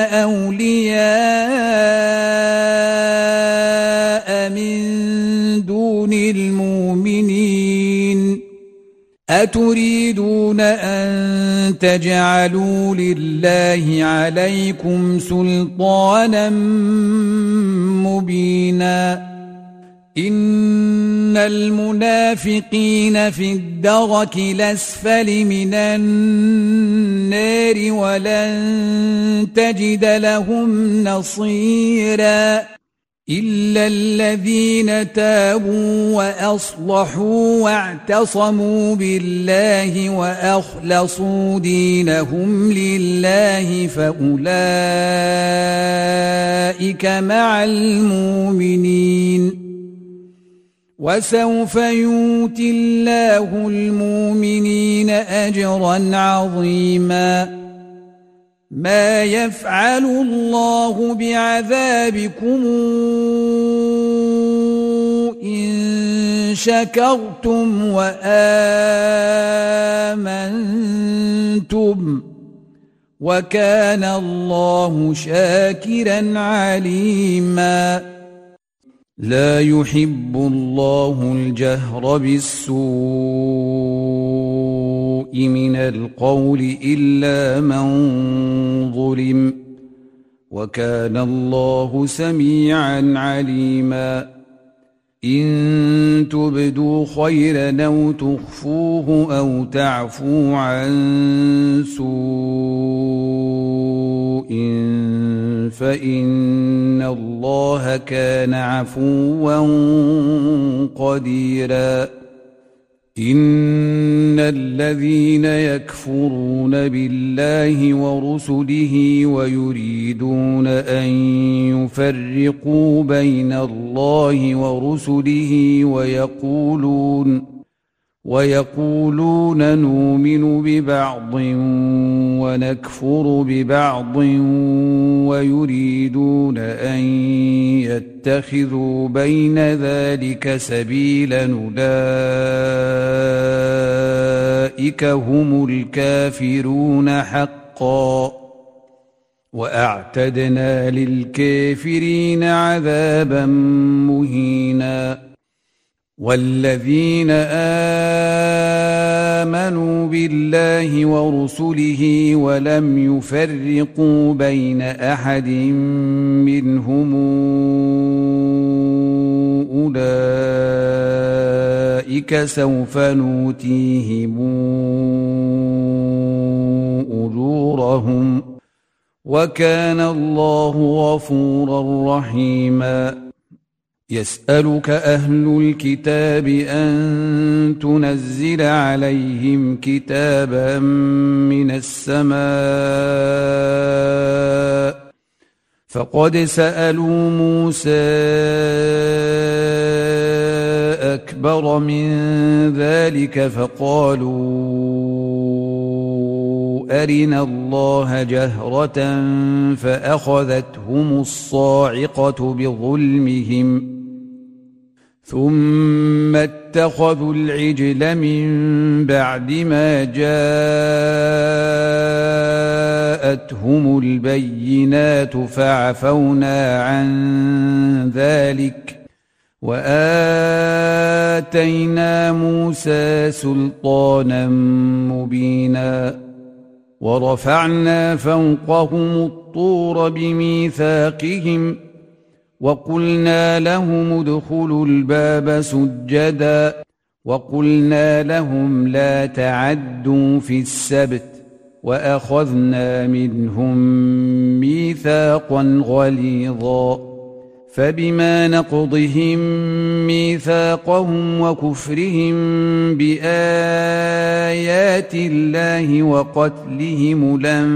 أولياء من دون المؤمنين أتريدون أن تجعلوا لله عليكم سلطانا مبينا إن المنافقين في الدرك الأسفل من النار ولن تجد لهم نصيرا إلا الذين تابوا وأصلحوا واعتصموا بالله وأخلصوا دينهم لله فأولئك مع المؤمنين وسوف يؤتي الله المؤمنين أجرا عظيما ما يفعل الله بعذابكم إن شكرتم وآمنتم وكان الله شاكرا عليما لا يحب الله الجهر بالسوء من القول إلا من ظلم وكان الله سميعا عليما إن تبدوا خيرا أو تخفوه أو تعفوا عن سوء فإن الله كان عفوا قديرا إن الذين يكفرون بالله ورسله ويريدون أن يفرقوا بين الله ورسله ويقولون نؤمن ببعض ونكفر ببعض ويريدون أن يتخذوا بين ذلك سبيلا أولئك هم الكافرون حقا وأعتدنا للكافرين عذابا مهينا والذين آمنوا بالله ورسله ولم يفرقوا بين أحد منهم أولئك سوف نؤتيهم أجورهم وكان الله غفورا رحيما يسألك أهل الكتاب أن تنزل عليهم كتابا من السماء فقد سألوا موسى أكبر من ذلك فقالوا أرنا الله جهرة فأخذتهم الصاعقة بظلمهم ثم اتخذوا العجل من بعد ما جاءتهم البينات فعفونا عن ذلك وآتينا موسى سلطانا مبينا ورفعنا فوقهم الطور بميثاقهم وقلنا لهم ادخلوا الباب سجدا وقلنا لهم لا تعدوا في السبت وأخذنا منهم ميثاقا غليظا فبما نقضهم ميثاقهم وكفرهم بآيات الله وقتلهم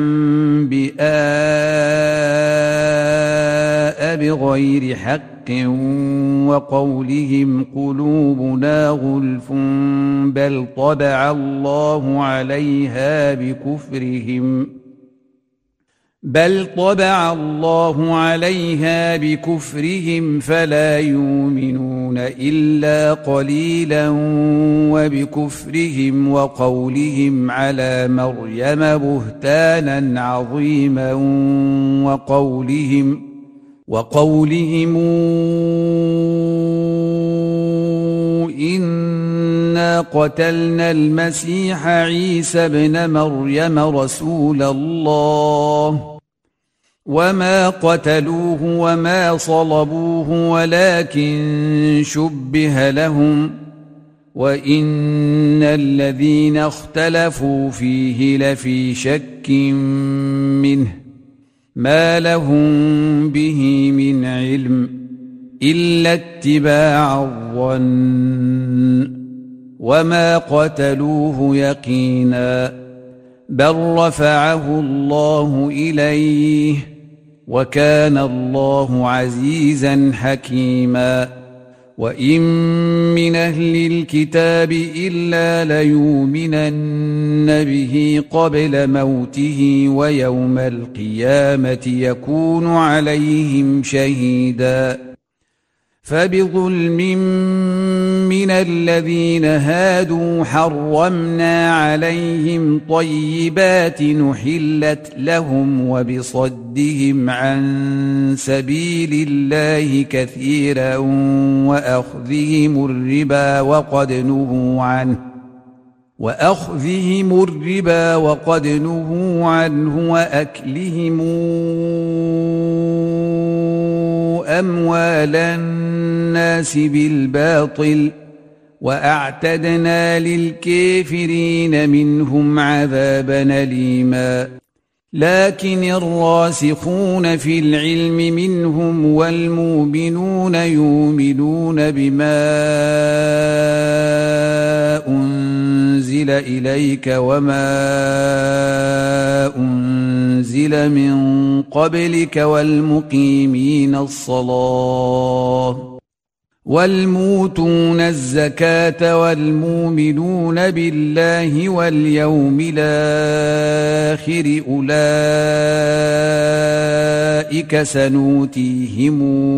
الأنبياء بغير حق وقولهم قلوبنا غلف بل طبع الله عليها بكفرهم فلا يؤمنون إلا قليلا وبكفرهم وقولهم على مريم بهتانا عظيما وقولهم إنا قتلنا المسيح عيسى ابن مريم رسول الله وما قتلوه وما صلبوه ولكن شبه لهم وإن الذين اختلفوا فيه لفي شك منه ما لهم به من علم إلا اتباع الظن وما قتلوه يقينا بل رفعه الله إليه وكان الله عزيزا حكيما وإن من أهل الكتاب إلا ليؤمنن به قبل موته ويوم القيامة يكون عليهم شهيدا فبظلم من الذين هادوا حرمنا عليهم طيبات نحلت لهم وبصدهم عن سبيل الله كثيرا وأخذهم الربا وقد نهوا عنه وأكلهم أموال الناس بالباطل وأعتدنا للكافرين منهم عذابا أليما لكن الراسخون في العلم منهم والمؤمنون يؤمنون بما أنزل إليك وما أنزل من قبلك والمقيمين الصلاة والموتون الزكاة والمؤمنون بالله واليوم الآخر أولئك سنؤتيهم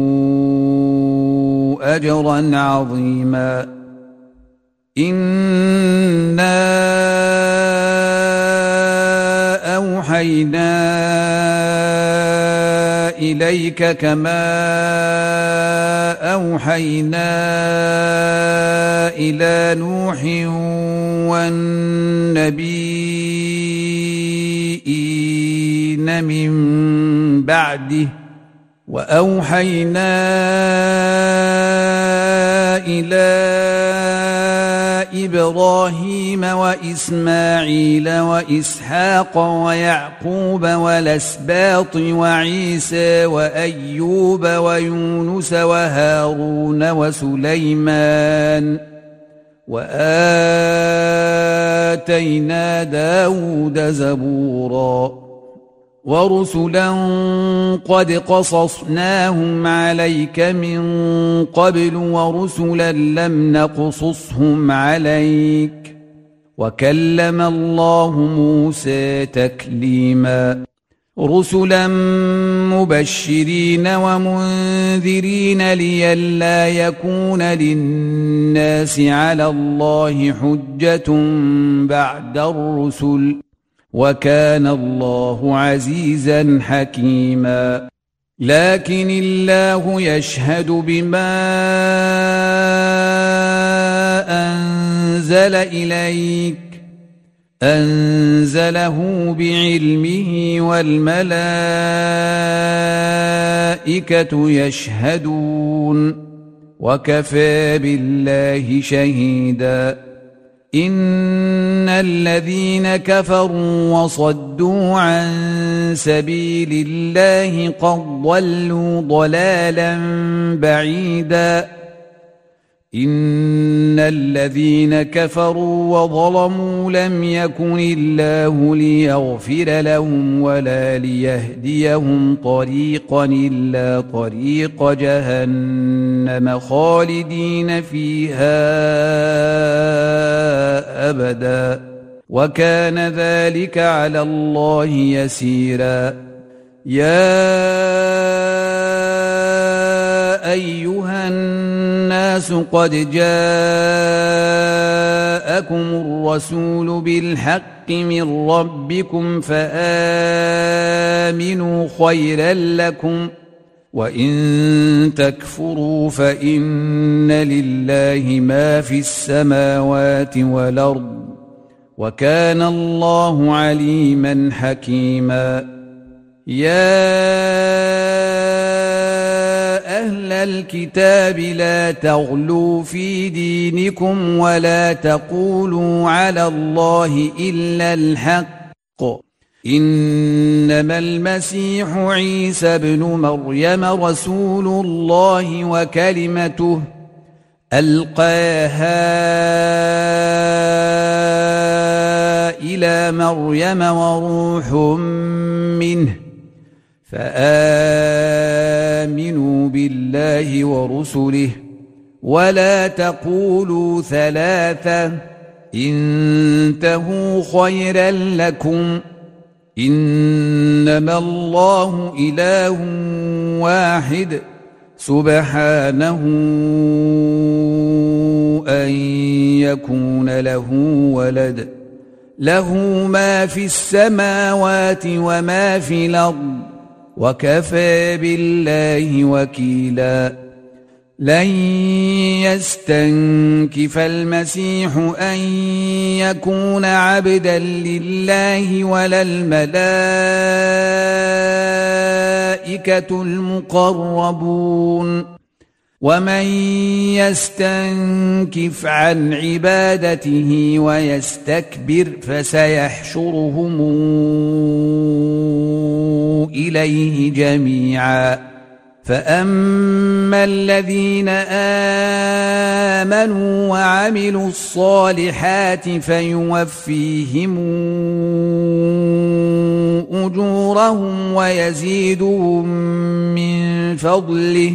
أجرا عظيما إنا أوحينا إليك كما أوحينا إلى نوح والنبيين من بعده وأوحينا إلى إبراهيم وإسماعيل وإسحاق ويعقوب والأسباط وعيسى وأيوب ويونس وهارون وسليمان وآتينا داود زبورا ورسلا قد قصصناهم عليك من قبل ورسلا لم نقصصهم عليك وكلم الله موسى تكليما رسلا مبشرين ومنذرين لئلا يكون للناس على الله حجة بعد الرسل وكان الله عزيزا حكيما لكن الله يشهد بما أنزل إليك أنزله بعلمه والملائكة يشهدون وكفى بالله شهيدا إن الذين كفروا وصدوا عن سبيل الله قد ضلوا ضلالا بعيدا إن الذين كفروا وظلموا لم يكن الله ليغفر لهم ولا ليهديهم طريقا إلا طريق جهنم خالدين فيها أبدا وكان ذلك على الله يسيرا يا أيها الناس قد جاءكم الرسول بالحق من ربكم فآمنوا خيرا لكم وإن تكفروا فإن لله ما في السماوات والأرض وكان الله عليما حكيما يا أهل الكتاب لا تغلوا في دينكم ولا تقولوا على الله إلا الحق إنما المسيح عيسى ابن مريم رسول الله وكلمته ألقاها إلى مريم وروح منه فآمنوا بالله ورسله ولا تقولوا ثلاثة انتهوا خيرا لكم إنما الله إله واحد سبحانه أن يكون له ولد له ما في السماوات وما في الأرض وكفى بالله وكيلا لن يستنكف المسيح أن يكون عبدا لله ولا الملائكة المقربون ومن يستنكف عن عبادته ويستكبر فسيحشرهم إليه جميعا فأما الذين آمنوا وعملوا الصالحات فيوفيهم أجورهم ويزيدهم من فضله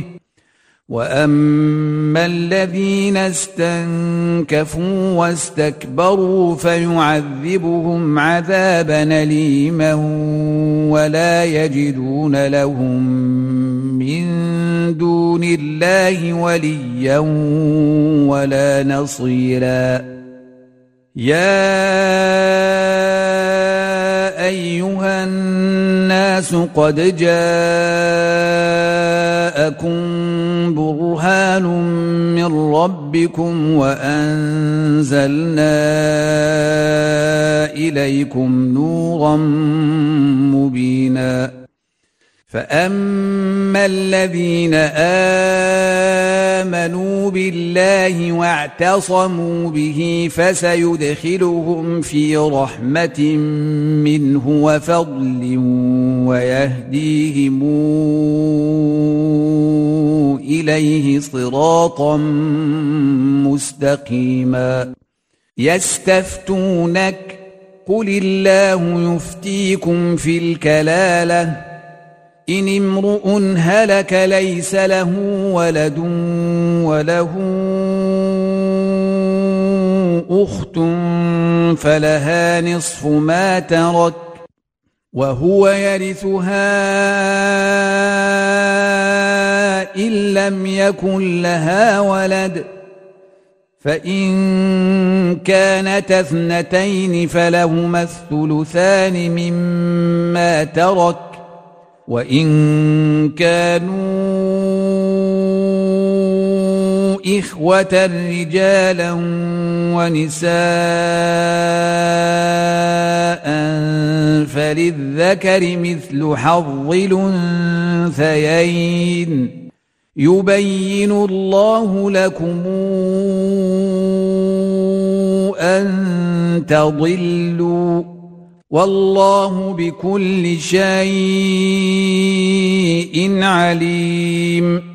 وأما الذين استنكفوا واستكبروا فيعذبهم عذابا أليما ولا يجدون لهم من دون الله وليا ولا نصيرا يا أيها الناس قد جاءكم برهان من ربكم وأنزلنا إليكم نورا مبينا فأما الذين آمنوا بالله واعتصموا به فسيدخلهم في رحمة منه وفضل ويهديهم إليه صراطا مستقيما يستفتونك قل الله يفتيكم في الكلالة إن امرؤ هلك ليس له ولد وله أخت فلها نصف ما ترك وهو يرثها إن لم يكن لها ولد فإن كانت اثنتين فلهما الثلثان مما ترك وإن كانوا إخوة رجالا ونساء فللذكر مثل حظ الأنثيين يبين الله لكم أن تضلوا والله بكل شيء عليم